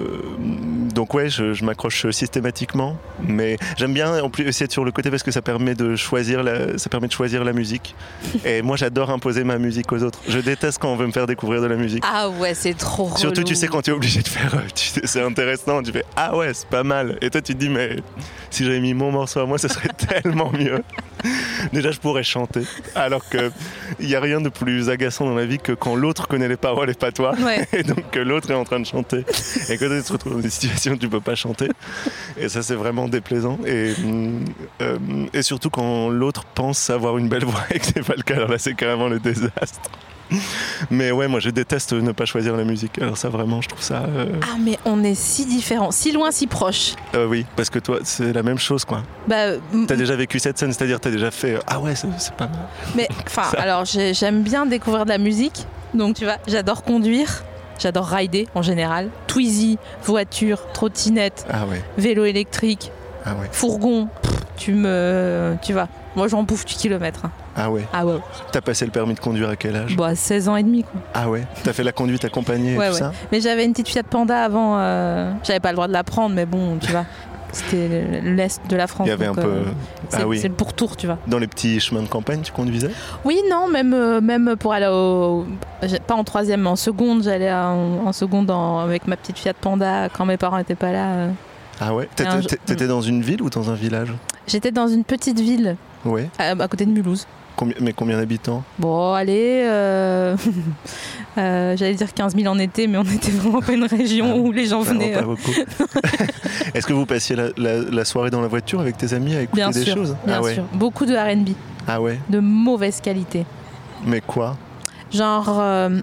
donc ouais, je, je m'accroche systématiquement. Mais j'aime bien en plus aussi être sur le côté parce que ça permet de choisir la, ça permet de choisir la musique. Et moi, j'adore imposer ma musique aux autres. Je déteste quand on veut me faire découvrir de la musique. Ah ouais, c'est trop relou. Surtout, tu sais, quand tu es obligé de faire, tu sais, c'est intéressant. Tu fais ah ouais, c'est pas mal. Et toi, tu te dis mais si j'avais mis mon morceau à moi, ça serait tellement mieux. Déjà, je pourrais chanter. Alors que il y a rien de plus agaçant dans la vie que quand l'autre connaît les paroles et pas toi. Ouais. Et donc que l'autre est en train de chanter. Et que tu te retrouves dans des situations où tu peux pas chanter. Et ça, c'est vraiment déplaisant. Et, euh, et surtout quand l'autre pense avoir une belle voix et que c'est pas le cas. Alors là, c'est carrément le désastre. Mais ouais, moi je déteste ne pas choisir la musique. Alors ça, vraiment, je trouve ça... Euh... Ah mais on est si différents, si loin, si proches. Euh, oui, parce que toi, c'est la même chose, quoi. Bah, m- T'as déjà vécu cette scène, c'est-à-dire t'as déjà fait... Ah ouais, c'est, c'est pas mal. Mais enfin, alors j'ai, j'aime bien découvrir de la musique. Donc tu vois, j'adore conduire. J'adore rider en général. Twizy, voiture, trottinette, Ah ouais, vélo électrique, ah ouais, fourgon. Pff, tu me... Tu vois, moi j'en bouffe du kilomètre. Hein. ah ouais. Ah ouais. T'as passé le permis de conduire à quel âge? Bah seize ans et demi quoi. Ah ouais. T'as fait la conduite accompagnée et Ouais, tout ouais. ça? Mais j'avais une petite Fiat Panda avant. Euh... J'avais pas le droit de la prendre, mais bon, tu vois. C'était l'est de la France. Il y avait donc, un peu... euh, c'est, ah oui. c'est le pourtour, tu vois. Dans les petits chemins de campagne, tu conduisais? Oui, non, même, euh, même pour aller au... Pas en troisième, mais en seconde. J'allais en, en seconde en- avec ma petite Fiat Panda quand mes parents n'étaient pas là. euh. Ah ouais. T'étais, un- t'étais dans une ville ou dans un village? J'étais dans une petite ville Ouais. à, à côté de Mulhouse. Combien, mais combien d'habitants? Bon, allez, euh, euh, j'allais dire quinze mille en été, mais on n'était vraiment pas une région Ah, où les gens Vraiment venaient. pas euh, beaucoup. Est-ce que vous passiez la, la- la soirée dans la voiture avec tes amis à écouter Bien des sûr, choses? bien Ah ouais. sûr. Beaucoup de R and B, Ah ouais. de mauvaise qualité. Mais quoi? Genre euh,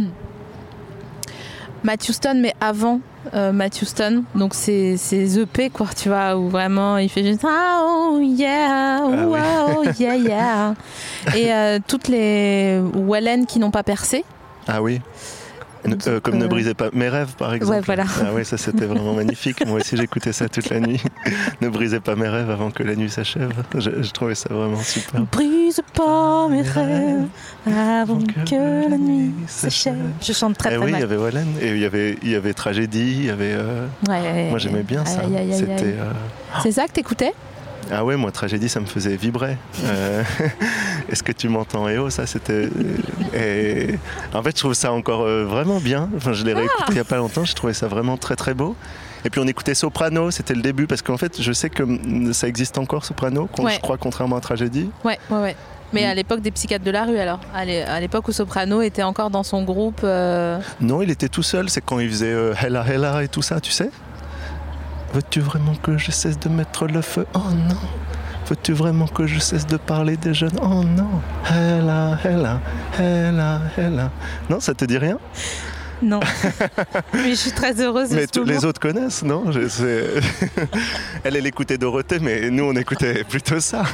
Matt Houston, mais avant euh, Matt Houston. Donc c'est c'est E P quoi, tu vois, où vraiment il fait juste ah, oh yeah, oh, Ah oui. oh yeah yeah. Et euh, toutes les Wallen qui n'ont pas percé. Ah oui. Ne- euh, comme euh, ne brisez pas mes rêves, par exemple. Ouais, voilà. Ah ouais, ça c'était vraiment magnifique. Moi aussi j'écoutais ça toute la nuit. Ne brisez pas mes rêves avant que la nuit s'achève. Je, je trouvais ça vraiment super. Brise pas mes rêves avant que la nuit s'achève. Je chante très Eh très oui, il y mal. avait Wallen et il y avait, il y avait Tragédie, il y avait. euh, Ouais, Moi j'aimais bien ça. aïe, aïe, aïe, C'était. aïe. euh, C'est ça que t'écoutais? Ah ouais, moi Tragédie ça me faisait vibrer. Euh, Est-ce que tu m'entends Eh oh, ça c'était. Et en fait je trouve ça encore euh, vraiment bien. Enfin je l'ai réécouté il y a pas longtemps, j'ai trouvé ça vraiment très très beau. Et puis on écoutait Soprano, c'était le début parce qu'en fait je sais que mm, ça existe encore Soprano, qu'on- Ouais. je crois contrairement à Tragédie. Ouais, ouais, ouais. Mais Mm. à l'époque des Psychiatres de la rue alors, à l'é- à l'époque où Soprano était encore dans son groupe. euh, Non, il était tout seul, c'est quand il faisait euh, Hella Hella et tout ça, tu sais. Veux-tu vraiment que je cesse de mettre le feu? Oh non. Veux-tu vraiment que je cesse de parler des jeunes? Oh non. Hella Hella Hella Hella. Non, ça te dit rien? Non. Mais je suis très heureuse de Mais ce tous moment. les autres connaissent, non? Je sais. Elle, elle écoutait Dorothée, mais nous, on écoutait plutôt ça.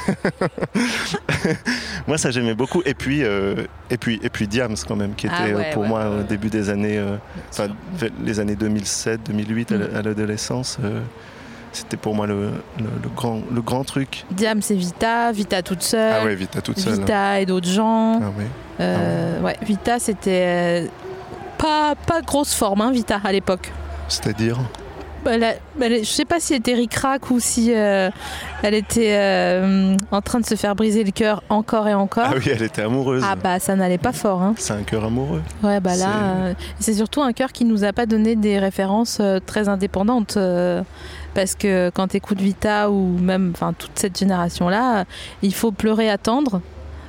Moi, ça, j'aimais beaucoup. Et puis, euh, et puis, et puis Diams, quand même, qui était Ah ouais, euh, pour ouais, moi ouais, ouais. au début des années, euh, enfin, les années deux mille sept, deux mille huit, à Mm. à l'adolescence. Euh, c'était pour moi le, le, le grand, le grand truc. Diam, c'est Vita, Vita toute seule. Ah ouais, Vita toute seule. Vita et d'autres gens. Ah ouais. Euh, ouais, Vita, c'était euh, pas, pas grosse forme, hein, Vita, à l'époque. C'est-à-dire Elle a- elle est- je sais pas si elle était ric-rac ou si euh, elle était euh, en train de se faire briser le cœur encore et encore. Ah oui, elle était amoureuse. Ah bah ça n'allait pas fort. Hein. C'est un cœur amoureux. Ouais bah C'est- là, euh, c'est surtout un cœur qui nous a pas donné des références euh, très indépendantes. euh, parce que quand tu écoutes Vita ou même enfin, toute cette génération-là, euh, il faut pleurer, attendre,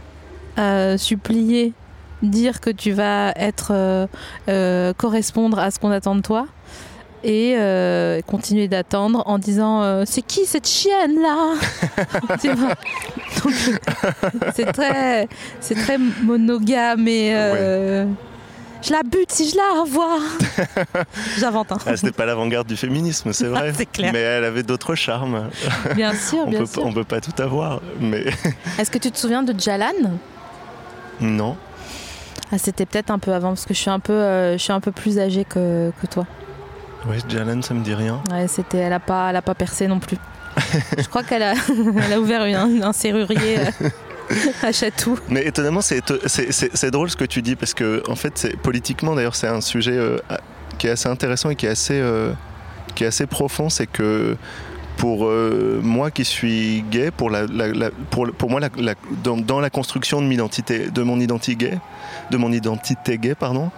euh, supplier, dire que tu vas être euh, euh, correspondre à ce qu'on attend de toi. Et euh, continuer d'attendre en disant euh, c'est qui cette chienne là. Tu vois. Donc, c'est très c'est très monogame et euh, je la bute si je la revois. J'invente hein. Ah, c'était pas l'avant-garde du féminisme, c'est vrai. C'est clair. Mais elle avait d'autres charmes. Bien sûr, On bien peut, sûr. on peut pas tout avoir. Mais Est-ce que tu te souviens de Jalan? non. Ah, c'était peut-être un peu avant parce que je suis un peu euh, je suis un peu plus âgée que, que toi. Ouais, Jalan, ça me dit rien. Ouais, c'était elle a pas elle a pas percé non plus. Je crois qu'elle a elle a ouvert une- un serrurier euh, à Chatou. Mais étonnamment, c'est, éto- c'est, c'est, c'est drôle ce que tu dis parce que en fait, c'est, politiquement d'ailleurs, c'est un sujet euh, qui est assez intéressant et qui est assez, euh, qui est assez profond. C'est que pour euh, moi qui suis gay, pour, la, la, la- pour, pour moi, la, la- dans, dans la construction de, mon identité, de mon identité gay, de mon identité gay, pardon,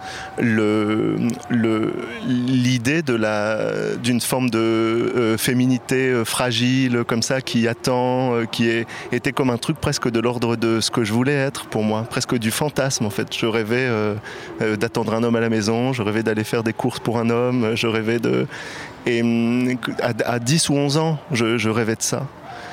le, le, l'idée de la, d'une forme de euh, féminité euh, fragile, comme ça, qui attend, euh, qui est, était comme un truc presque de l'ordre de ce que je voulais être pour moi, presque du fantasme en fait. Je rêvais euh, euh, d'attendre un homme à la maison, je rêvais d'aller faire des courses pour un homme, je rêvais de... Et hum, à, à dix ou onze ans, je, je rêvais de ça.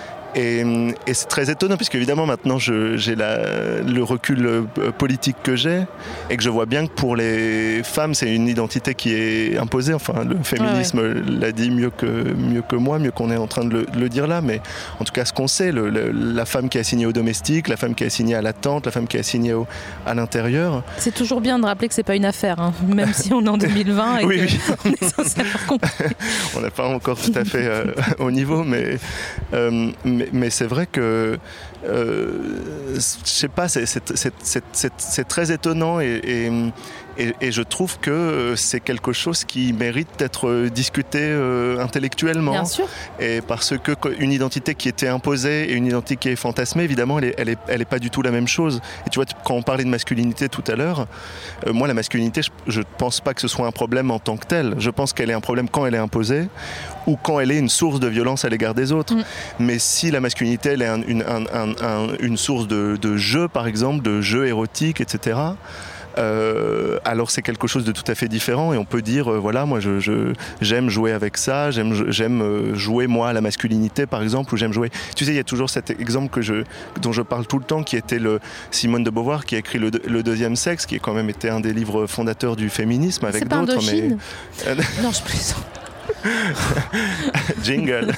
Et, et c'est très étonnant puisque évidemment maintenant je, j'ai la, le recul euh, politique que j'ai et que je vois bien que pour les femmes c'est une identité qui est imposée. Enfin le féminisme Ouais, l'a dit mieux que, mieux que moi, mieux qu'on est en train de le, de le dire là, mais en tout cas ce qu'on sait, le, le, la femme qui est assignée au domestique, la femme qui est assignée à la tente, la femme qui est assignée au, à l'intérieur. C'est toujours bien de rappeler que c'est pas une affaire, hein, même si on est en deux mille vingt et Oui, qu'on est censé avoir compris. On n'est pas encore tout à fait euh, au niveau, mais, euh, mais, mais c'est vrai que, euh, je sais pas, c'est, c'est, c'est, c'est, c'est, c'est très étonnant et, et, et, et je trouve que c'est quelque chose qui mérite d'être discuté euh, intellectuellement. Bien sûr. Et parce que une identité qui était imposée et une identité qui est fantasmée, évidemment, elle est, elle est, elle est pas du tout la même chose. Et tu vois, quand on parlait de masculinité tout à l'heure, euh, moi, la masculinité, je ne pense pas que ce soit un problème en tant que tel. Je pense qu'elle est un problème quand elle est imposée ou quand elle est une source de violence à l'égard des autres. Mm. Mais si la masculinité, elle est un, une, un, un, un, une source de, de jeu, par exemple, de jeu érotique, et cetera, Euh, alors c'est quelque chose de tout à fait différent et on peut dire euh, voilà moi je, je, j'aime jouer avec ça, j'aime, j'aime jouer moi à la masculinité par exemple, ou j'aime jouer, tu sais il y a toujours cet exemple que je, dont je parle tout le temps qui était le Simone de Beauvoir qui a écrit le, le Deuxième Sexe, qui a quand même été un des livres fondateurs du féminisme avec c'est pas d'autres. Indochine. Mais... Non je plaisante. Jingle.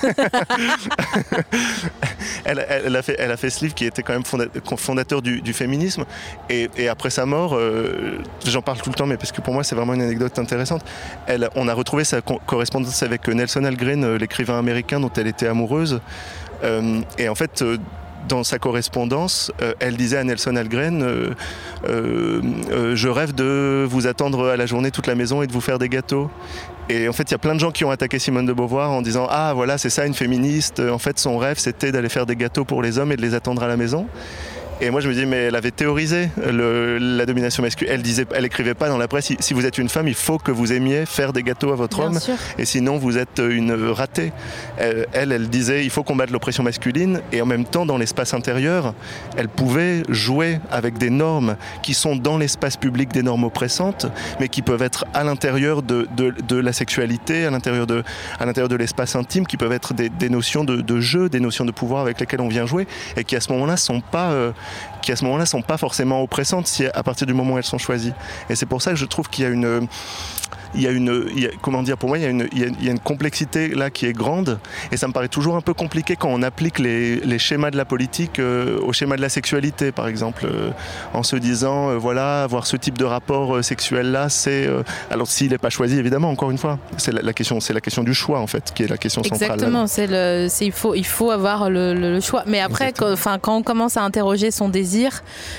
elle, elle, elle, a fait, elle a fait ce livre qui était quand même fondateur du, du féminisme et, et après sa mort, euh, j'en parle tout le temps mais parce que pour moi c'est vraiment une anecdote intéressante, elle, on a retrouvé sa co- correspondance avec Nelson Algren, l'écrivain américain dont elle était amoureuse, euh, et en fait euh, dans sa correspondance, euh, elle disait à Nelson Algren euh, euh, euh, je rêve de vous attendre à la journée toute la maison et de vous faire des gâteaux. Et en fait, il y a plein de gens qui ont attaqué Simone de Beauvoir en disant ah voilà, c'est ça une féministe. En fait, son rêve c'était d'aller faire des gâteaux pour les hommes et de les attendre à la maison. Et moi je me dis mais elle avait théorisé le, la domination masculine. Elle disait, elle écrivait pas dans la presse si, si vous êtes une femme il faut que vous aimiez faire des gâteaux à votre Bien homme sûr. et sinon vous êtes une ratée. Elle, elle, elle disait il faut combattre l'oppression masculine et en même temps dans l'espace intérieur elle pouvait jouer avec des normes qui sont dans l'espace public des normes oppressantes mais qui peuvent être à l'intérieur de, de, de la sexualité, à l'intérieur de, à l'intérieur de l'espace intime, qui peuvent être des, des notions de, de jeu, des notions de pouvoir avec lesquelles on vient jouer et qui à ce moment-là sont pas euh, qui à ce moment-là sont pas forcément oppressantes si à partir du moment où elles sont choisies. Et c'est pour ça que je trouve qu'il y a une il y a une, il y a, comment dire, pour moi, il y a une, il y a, il y a une complexité là qui est grande, et ça me paraît toujours un peu compliqué quand on applique les, les schémas de la politique euh, au schéma de la sexualité, par exemple, euh, en se disant, euh, voilà, avoir ce type de rapport euh, sexuel là, c'est, euh, alors s'il n'est pas choisi, évidemment, encore une fois, c'est la, la question, c'est la question du choix en fait, qui est la question centrale. Exactement, c'est le, c'est il faut, il faut avoir le, le, le choix. Mais après, quand, enfin, quand on commence à interroger son désir,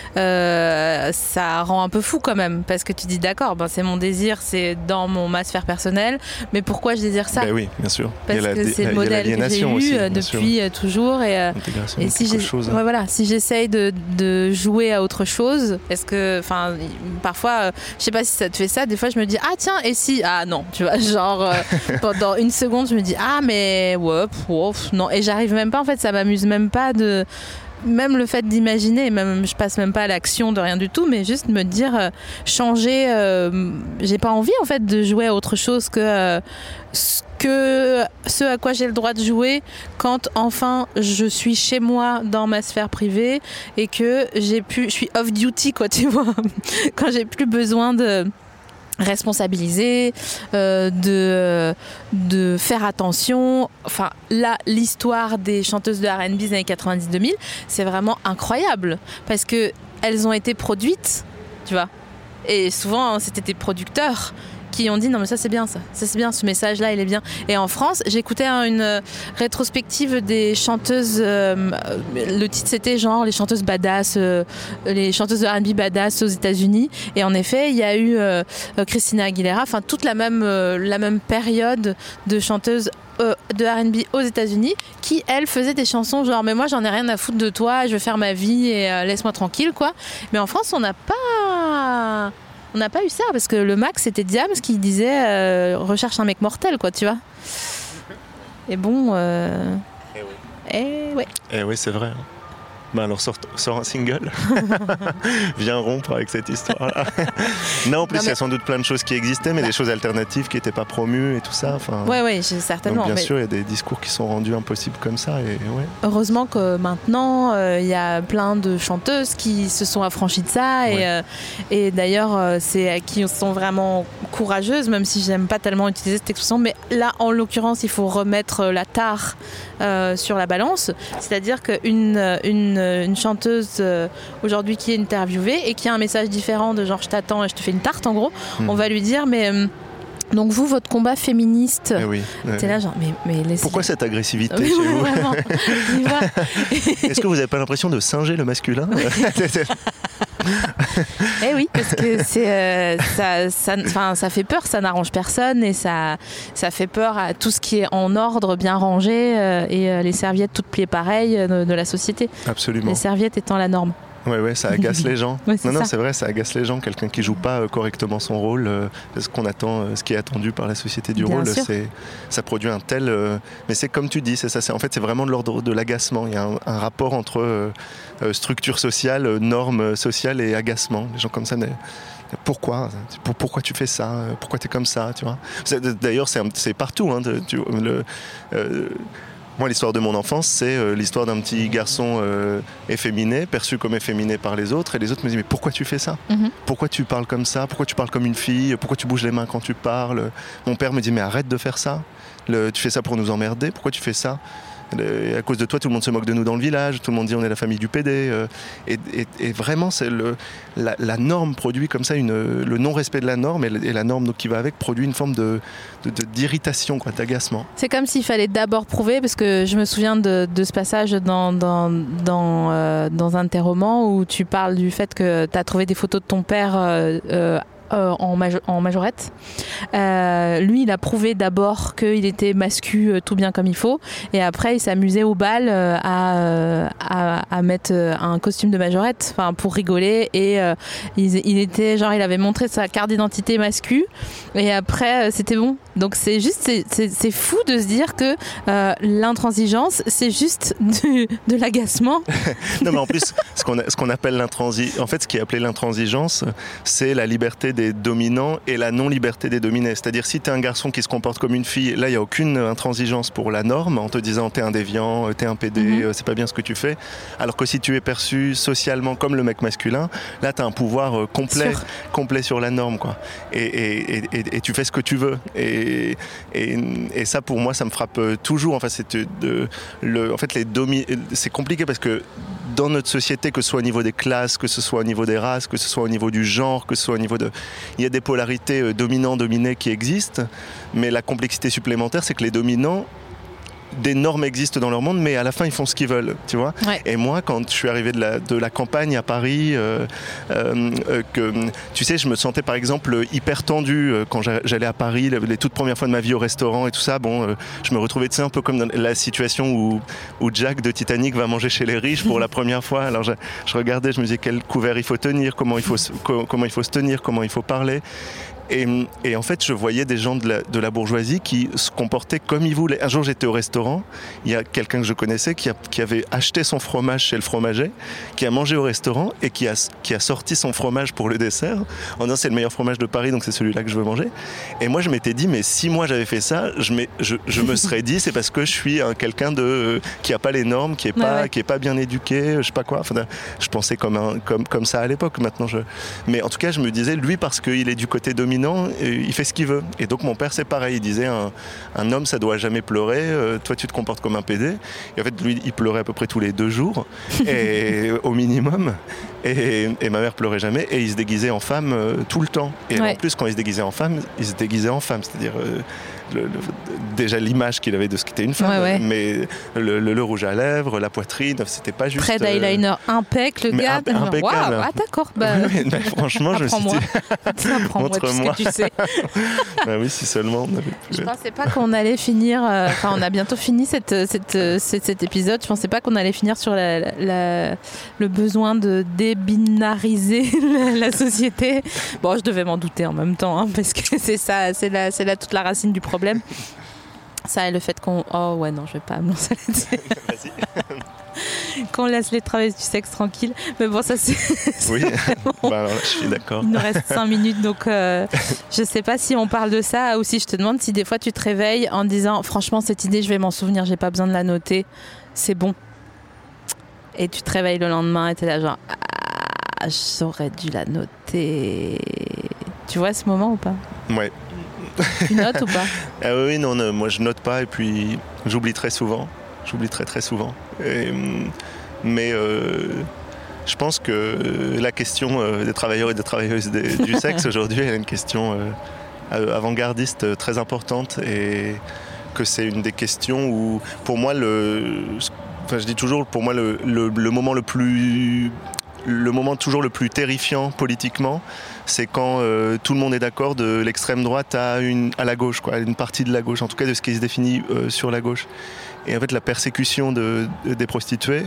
euh, ça rend un peu fou quand même, parce que tu dis, d'accord, ben c'est mon désir, c'est dans mon ma sphère personnelle, mais pourquoi je désire ça? Ben oui, bien sûr. Parce que la, c'est le modèle que j'ai eu aussi, depuis sûr. toujours, et, et si, j'ai, chose, hein. ouais, voilà, si j'essaye de, de jouer à autre chose, est-ce que, enfin, parfois, je sais pas si ça te fait ça, des fois je me dis, ah tiens, et si, ah non, tu vois, genre, euh, pendant une seconde, je me dis, ah mais, ouais, pff, non, et j'arrive même pas, en fait, ça m'amuse même pas de... Même le fait d'imaginer, même je passe même pas à l'action de rien du tout, mais juste me dire euh, changer. Euh, j'ai pas envie en fait de jouer à autre chose que euh, ce que ce à quoi j'ai le droit de jouer quand enfin je suis chez moi dans ma sphère privée et que j'ai pu, je suis off duty quoi, tu vois, quand j'ai plus besoin de responsabiliser, euh, de, de faire attention. Enfin, là, l'histoire des chanteuses de R and B des années quatre-vingt-dix deux mille, c'est vraiment incroyable parce qu'elles ont été produites, tu vois. Et souvent, c'était des producteurs qui ont dit non mais ça c'est bien ça, ça c'est bien, ce message là il est bien. Et en France j'écoutais hein, une rétrospective des chanteuses, euh, le titre c'était genre les chanteuses badass, euh, les chanteuses de R and B badass aux États-Unis, et en effet il y a eu euh, Christina Aguilera, enfin toute la même, euh, la même période de chanteuses Euh, de R and B aux États-Unis qui elles faisaient des chansons genre mais moi j'en ai rien à foutre de toi, je vais faire ma vie et euh, laisse-moi tranquille quoi. Mais en France on n'a pas on n'a pas eu ça parce que le max c'était Diams qui disait euh, recherche un mec mortel quoi, tu vois. Et bon euh... et oui et ouais et oui c'est vrai. Ben alors sort, sort un single. Viens rompre avec cette histoire-là. Non, en plus, il mais... y a sans doute plein de choses qui existaient, mais bah. des choses alternatives qui n'étaient pas promues et tout ça. Enfin, oui, oui, certainement. Donc, bien mais... sûr, il y a des discours qui sont rendus impossibles comme ça. Et, ouais. Heureusement que maintenant, il euh, y a plein de chanteuses qui se sont affranchies de ça. Et, ouais. euh, et d'ailleurs, euh, c'est, qui sont vraiment courageuses, même si j'aime pas tellement utiliser cette expression. Mais là, en l'occurrence, il faut remettre la tare euh, sur la balance. C'est-à-dire qu'une une, une chanteuse euh, aujourd'hui qui est interviewée et qui a un message différent de genre je t'attends et je te fais une tarte en gros, mmh. on va lui dire mais euh, donc vous votre combat féministe, eh oui, eh t'es oui. là genre mais, mais laissez... pourquoi cette agressivité oui, chez ouais, vous vraiment. Est-ce que vous n'avez pas l'impression de singer le masculin? Eh oui, parce que c'est, euh, ça, ça, ça fait peur, ça n'arrange personne et ça, ça fait peur à tout ce qui est en ordre, bien rangé euh, et euh, les serviettes toutes pliées pareilles de, de la société. Absolument. Les serviettes étant la norme. Ouais, ouais, ça agace les gens. Ouais, c'est non, non, ça. c'est vrai, ça agace les gens. Quelqu'un qui joue pas euh, correctement son rôle, euh, ce qu'on attend, euh, ce qui est attendu par la société du Bien rôle, sûr. c'est, ça produit un tel. Euh, mais c'est comme tu dis, c'est ça. C'est en fait, c'est vraiment de l'ordre de l'agacement. Il y a un, un rapport entre euh, euh, structure sociale, euh, normes sociales et agacement. Les gens comme ça. Pourquoi Pourquoi tu fais ça Pourquoi tu es comme ça, tu vois. C'est, d'ailleurs, c'est, c'est partout. Hein, de, tu, le, euh, Moi, l'histoire de mon enfance, c'est euh, l'histoire d'un petit garçon euh, efféminé, perçu comme efféminé par les autres. Et les autres me disent, mais pourquoi tu fais ça? mm-hmm. Pourquoi tu parles comme ça? Pourquoi tu parles comme une fille? Pourquoi tu bouges les mains quand tu parles? Mon père me dit, mais arrête de faire ça. Le, tu fais ça pour nous emmerder. Pourquoi tu fais ça? Et à cause de toi, tout le monde se moque de nous dans le village, tout le monde dit on est la famille du P D. Euh, et, et, et vraiment, c'est le, la, la norme produit comme ça, une, le non-respect de la norme et, et la norme donc, qui va avec produit une forme de, de, de, d'irritation, quoi, d'agacement. C'est comme s'il fallait d'abord prouver, parce que je me souviens de, de ce passage dans, dans, dans, euh, dans un de tes romans où tu parles du fait que tu as trouvé des photos de ton père euh, euh, Euh, en, majo- en majorette. Euh, lui, il a prouvé d'abord qu'il était mascu euh, tout bien comme il faut, et après, il s'amusait au bal euh, à, euh, à, à mettre euh, un costume de majorette, enfin pour rigoler. Et euh, il, il était genre, il avait montré sa carte d'identité mascu, et après, euh, c'était bon. Donc c'est juste, c'est, c'est, c'est fou de se dire que euh, l'intransigeance, c'est juste du, de l'agacement. Non, mais en plus, ce qu'on, a, ce qu'on appelle l'intransigeance, en fait, ce qui est appelé l'intransigeance, c'est la liberté des des dominants et la non-liberté des dominés. C'est-à-dire, si tu es un garçon qui se comporte comme une fille, là, il n'y a aucune intransigeance pour la norme, en te disant t'es un déviant, t'es un pédé, mm-hmm. c'est pas bien ce que tu fais. Alors que si tu es perçu socialement comme le mec masculin, là, tu as un pouvoir complet, complet sur la norme, quoi. Et, et, et, et, et tu fais ce que tu veux. Et, et, et ça, pour moi, ça me frappe toujours. Enfin, c'est de, le, en fait, les domi- c'est compliqué parce que dans notre société, que ce soit au niveau des classes, que ce soit au niveau des races, que ce soit au niveau du genre, que ce soit au niveau de... Il y a des polarités dominants-dominés qui existent, mais la complexité supplémentaire, c'est que les dominants, des normes existent dans leur monde, mais à la fin, ils font ce qu'ils veulent, tu vois. Ouais. Et moi, quand je suis arrivé de la, de la campagne à Paris, euh, euh, que, tu sais, je me sentais, par exemple, hyper tendu euh, quand j'allais à Paris, les, les toutes premières fois de ma vie au restaurant et tout ça. Bon, euh, je me retrouvais, tu sais, un peu comme dans la situation où, où Jack de Titanic va manger chez les riches pour la première fois. Alors, je, je regardais, je me disais quel couvert il faut tenir, comment il faut, comment il faut se tenir, comment il faut parler. Et, et en fait, je voyais des gens de la, de la bourgeoisie qui se comportaient comme ils voulaient. Un jour, j'étais au restaurant, il y a quelqu'un que je connaissais qui, a, qui avait acheté son fromage chez le fromager, qui a mangé au restaurant et qui a, qui a sorti son fromage pour le dessert, en disant c'est le meilleur fromage de Paris, donc c'est celui-là que je veux manger. Et moi, je m'étais dit, mais si moi j'avais fait ça, je, je, je me serais dit, c'est parce que je suis un, quelqu'un de, qui n'a pas les normes, qui n'est pas, ouais, ouais. qui est pas bien éduqué, je sais pas quoi. Enfin, je pensais comme, un, comme, comme ça à l'époque. Maintenant, je... Mais en tout cas, je me disais, lui, parce qu'il est du côté dominant, il fait ce qu'il veut. Et donc mon père c'est pareil, il disait un, un homme ça doit jamais pleurer, euh, toi tu te comportes comme un pédé. Et en fait lui il pleurait à peu près tous les deux jours et, au minimum et, et ma mère pleurait jamais et il se déguisait en femme euh, tout le temps. Et ouais. en plus quand il se déguisait en femme, il se déguisait en femme, c'est-à-dire euh, le, le, déjà l'image qu'il avait de ce qu'était une femme, ouais, ouais. mais le, le, le rouge à lèvres, la poitrine, c'était pas juste... Près d'eyeliner euh... impec, le gars. Imp- impeccable. Wow, ah d'accord. Bah... Oui, mais franchement, je me suis dit... Montre-moi tout ce que tu sais. Bah oui, si seulement on avait pu... Je pensais pas qu'on allait finir... Enfin, euh, on a bientôt fini cette, cette, cette, cet épisode. Je pensais pas qu'on allait finir sur la, la, la, le besoin de débinariser la, la société. Bon, je devais m'en douter en même temps, hein, parce que c'est ça, c'est là, c'est là toute la racine du problème. Ça et le fait qu'on... Oh ouais, non, je vais pas me lancer là-dessus. Vas-y. Qu'on laisse les travailleurs du sexe tranquilles. Mais bon, ça c'est... c'est oui, vraiment... bah alors là, je suis d'accord. Il nous reste cinq minutes, donc euh, je sais pas si on parle de ça ou si je te demande si des fois tu te réveilles en disant « Franchement, cette idée, je vais m'en souvenir, j'ai pas besoin de la noter, c'est bon. » Et tu te réveilles le lendemain et t'es là genre « Ah, j'aurais dû la noter. » Tu vois ce moment ou pas ? Ouais. Tu notes ou pas ? Ah oui, non, non, moi je note pas et puis j'oublie très souvent. J'oublie très très souvent. Et, mais euh, je pense que la question euh, des travailleurs et des travailleuses des, du sexe aujourd'hui, elle est une question euh, avant-gardiste très importante et que c'est une des questions où, pour moi, le, enfin je dis toujours, pour moi le, le, le moment le plus le moment toujours le plus terrifiant politiquement, c'est quand euh, tout le monde est d'accord de l'extrême droite à, une, à la gauche, quoi, à une partie de la gauche, en tout cas de ce qui se définit euh, sur la gauche. Et en fait, la persécution de, de, des prostituées,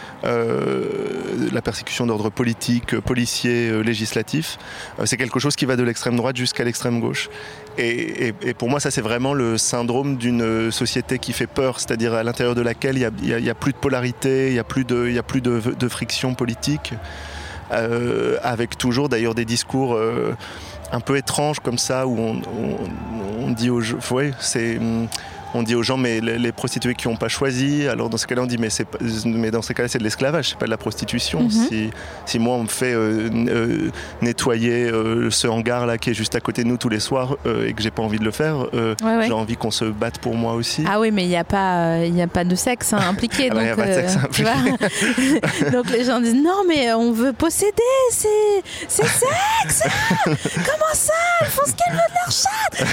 euh, la persécution d'ordre politique, policier, euh, législatif, euh, c'est quelque chose qui va de l'extrême droite jusqu'à l'extrême gauche. Et, et, et pour moi, ça, c'est vraiment le syndrome d'une société qui fait peur, c'est-à-dire à l'intérieur de laquelle il n'y a, a, a plus de polarité, il n'y a plus de, y a plus de, de friction politique, euh, avec toujours d'ailleurs des discours euh, un peu étranges comme ça, où on, on, on dit aux gens, ouais, c'est... On dit aux gens, mais les, les prostituées qui n'ont pas choisi, alors dans ce cas-là, on dit, mais, c'est pas, mais dans ces cas-là, c'est de l'esclavage, c'est pas de la prostitution. Mm-hmm. Si, si moi, on me fait euh, euh, nettoyer euh, ce hangar-là qui est juste à côté de nous tous les soirs euh, et que j'ai pas envie de le faire, euh, ouais, ouais. j'ai envie qu'on se batte pour moi aussi. Ah oui, mais il n'y a, euh, a pas de sexe hein, impliqué. Il n'y a pas de sexe impliqué. Donc les gens disent, non, mais on veut posséder, c'est, c'est sexe. Comment ça ? Elles font ce qu'elles veulent de leur chatte.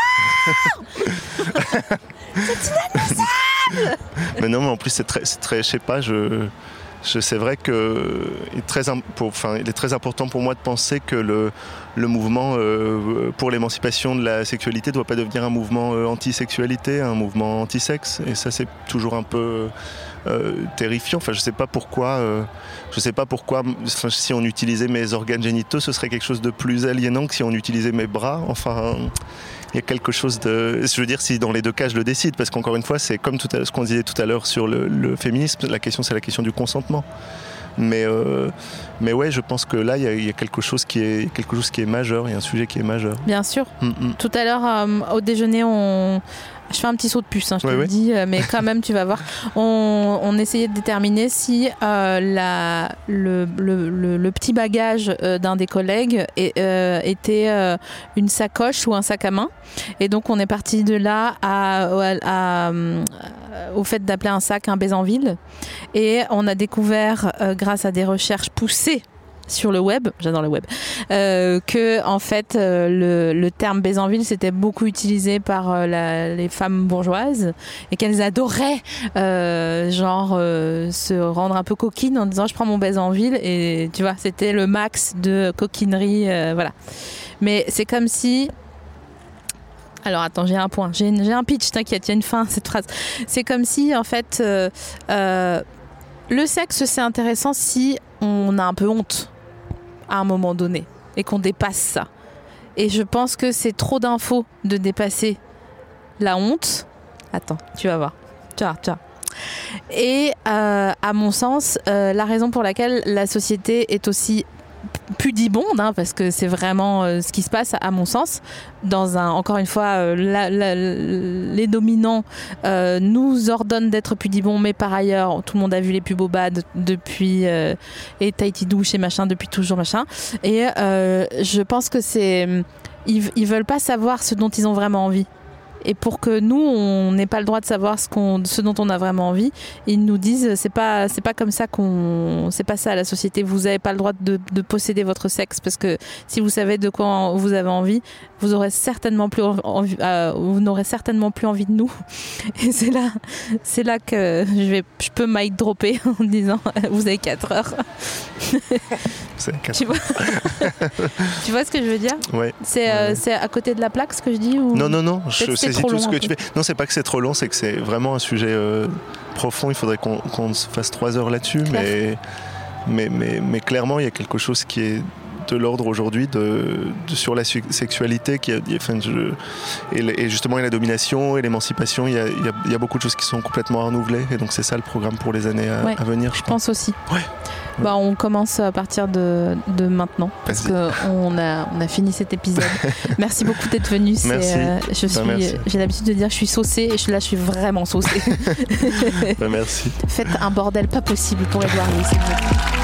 Non. C'est inadmissible. Mais non, mais en plus c'est très, c'est très, je sais pas, je, je c'est vrai que il est très, pour, enfin, il est très important pour moi de penser que le, le mouvement euh, pour l'émancipation de la sexualité doit pas devenir un mouvement euh, anti-sexualité, un mouvement anti-sexe, et ça c'est toujours un peu euh, terrifiant. Enfin, je sais pas pourquoi, euh, je sais pas pourquoi, enfin, si on utilisait mes organes génitaux, ce serait quelque chose de plus aliénant que si on utilisait mes bras. Enfin. Il y a quelque chose de... Je veux dire, si dans les deux cas, je le décide, parce qu'encore une fois, c'est comme tout à l'heure, ce qu'on disait tout à l'heure sur le, le féminisme, la question, c'est la question du consentement. Mais, euh, mais ouais, je pense que là, il y, y a quelque chose qui est quelque chose qui est majeur, il y a un sujet qui est majeur. Bien sûr. Mm-mm. Tout à l'heure, euh, au déjeuner, on... je fais un petit saut de puce, hein, je ouais, te ouais. le dis, mais quand même, tu vas voir. On, on essayait de déterminer si euh, la, le, le, le, le petit bagage euh, d'un des collègues est, euh, était euh, une sacoche ou un sac à main. Et donc, on est parti de là à, à, à, à, au fait d'appeler un sac un Bézanville. Et on a découvert, euh, grâce à des recherches poussées sur le web, j'adore le web, euh, que en fait euh, le, le terme Bézanville c'était beaucoup utilisé par euh, la, les femmes bourgeoises et qu'elles adoraient euh, genre euh, se rendre un peu coquines en disant je prends mon Bézanville, et tu vois c'était le max de coquinerie, euh, voilà. Mais c'est comme si alors attends, j'ai un point, j'ai, une, j'ai un pitch, t'inquiète, il y a une fin à cette phrase. C'est comme si en fait euh, euh, le sexe c'est intéressant si on a un peu honte à un moment donné et qu'on dépasse ça. Et je pense que c'est trop d'infos de dépasser la honte. Attends, tu vas voir. Tu vas, tu vas. Et euh, à mon sens, euh, la raison pour laquelle la société est aussi pudibonde, hein, parce que c'est vraiment euh, ce qui se passe à mon sens dans un, encore une fois euh, la, la, les dominants euh, nous ordonnent d'être pudibonds, mais par ailleurs tout le monde a vu les pubs au bad depuis euh, et Tahiti douche et machin depuis toujours machin, et euh, je pense que c'est ils, ils veulent pas savoir ce dont ils ont vraiment envie. Et pour que nous, on n'ait pas le droit de savoir ce, qu'on, ce dont on a vraiment envie, ils nous disent c'est pas, c'est pas comme ça qu'on, c'est pas ça la société. Vous n'avez pas le droit de, de posséder votre sexe, parce que si vous savez de quoi vous avez envie, vous aurez certainement plus envie, euh, vous n'aurez certainement plus envie de nous. Et c'est là, c'est là que je vais, je peux mic dropper en disant vous avez quatre heures. C'est quatre tu vois, tu vois ce que je veux dire? Ouais. C'est, euh, ouais. c'est à côté de la plaque ce que je dis ou... Non, non, non. Je Peut-être saisis trop tout long, ce un que peu. tu fais. Non, c'est pas que c'est trop long, c'est que c'est vraiment un sujet euh, profond. Il faudrait qu'on, qu'on se fasse trois heures là-dessus, mais, mais, mais, mais clairement, il y a quelque chose qui est de l'ordre aujourd'hui de, de, sur la su- sexualité qui a, enfin, je, et, et justement et la domination et l'émancipation. Il y, a, il, y a, il y a beaucoup de choses qui sont complètement renouvelées, et donc c'est ça le programme pour les années à, ouais, à venir, je Je pense aussi. Ouais. Bah, on commence à partir de, de maintenant, parce qu'on a, on a fini cet épisode. Merci beaucoup d'être venu. C'est, merci. Euh, je suis, ben, merci. J'ai l'habitude de dire que je suis saucée, et je, là je suis vraiment saucée. Ben, merci. Faites un bordel pas possible pour Édouard Louis, s'il vous plaît.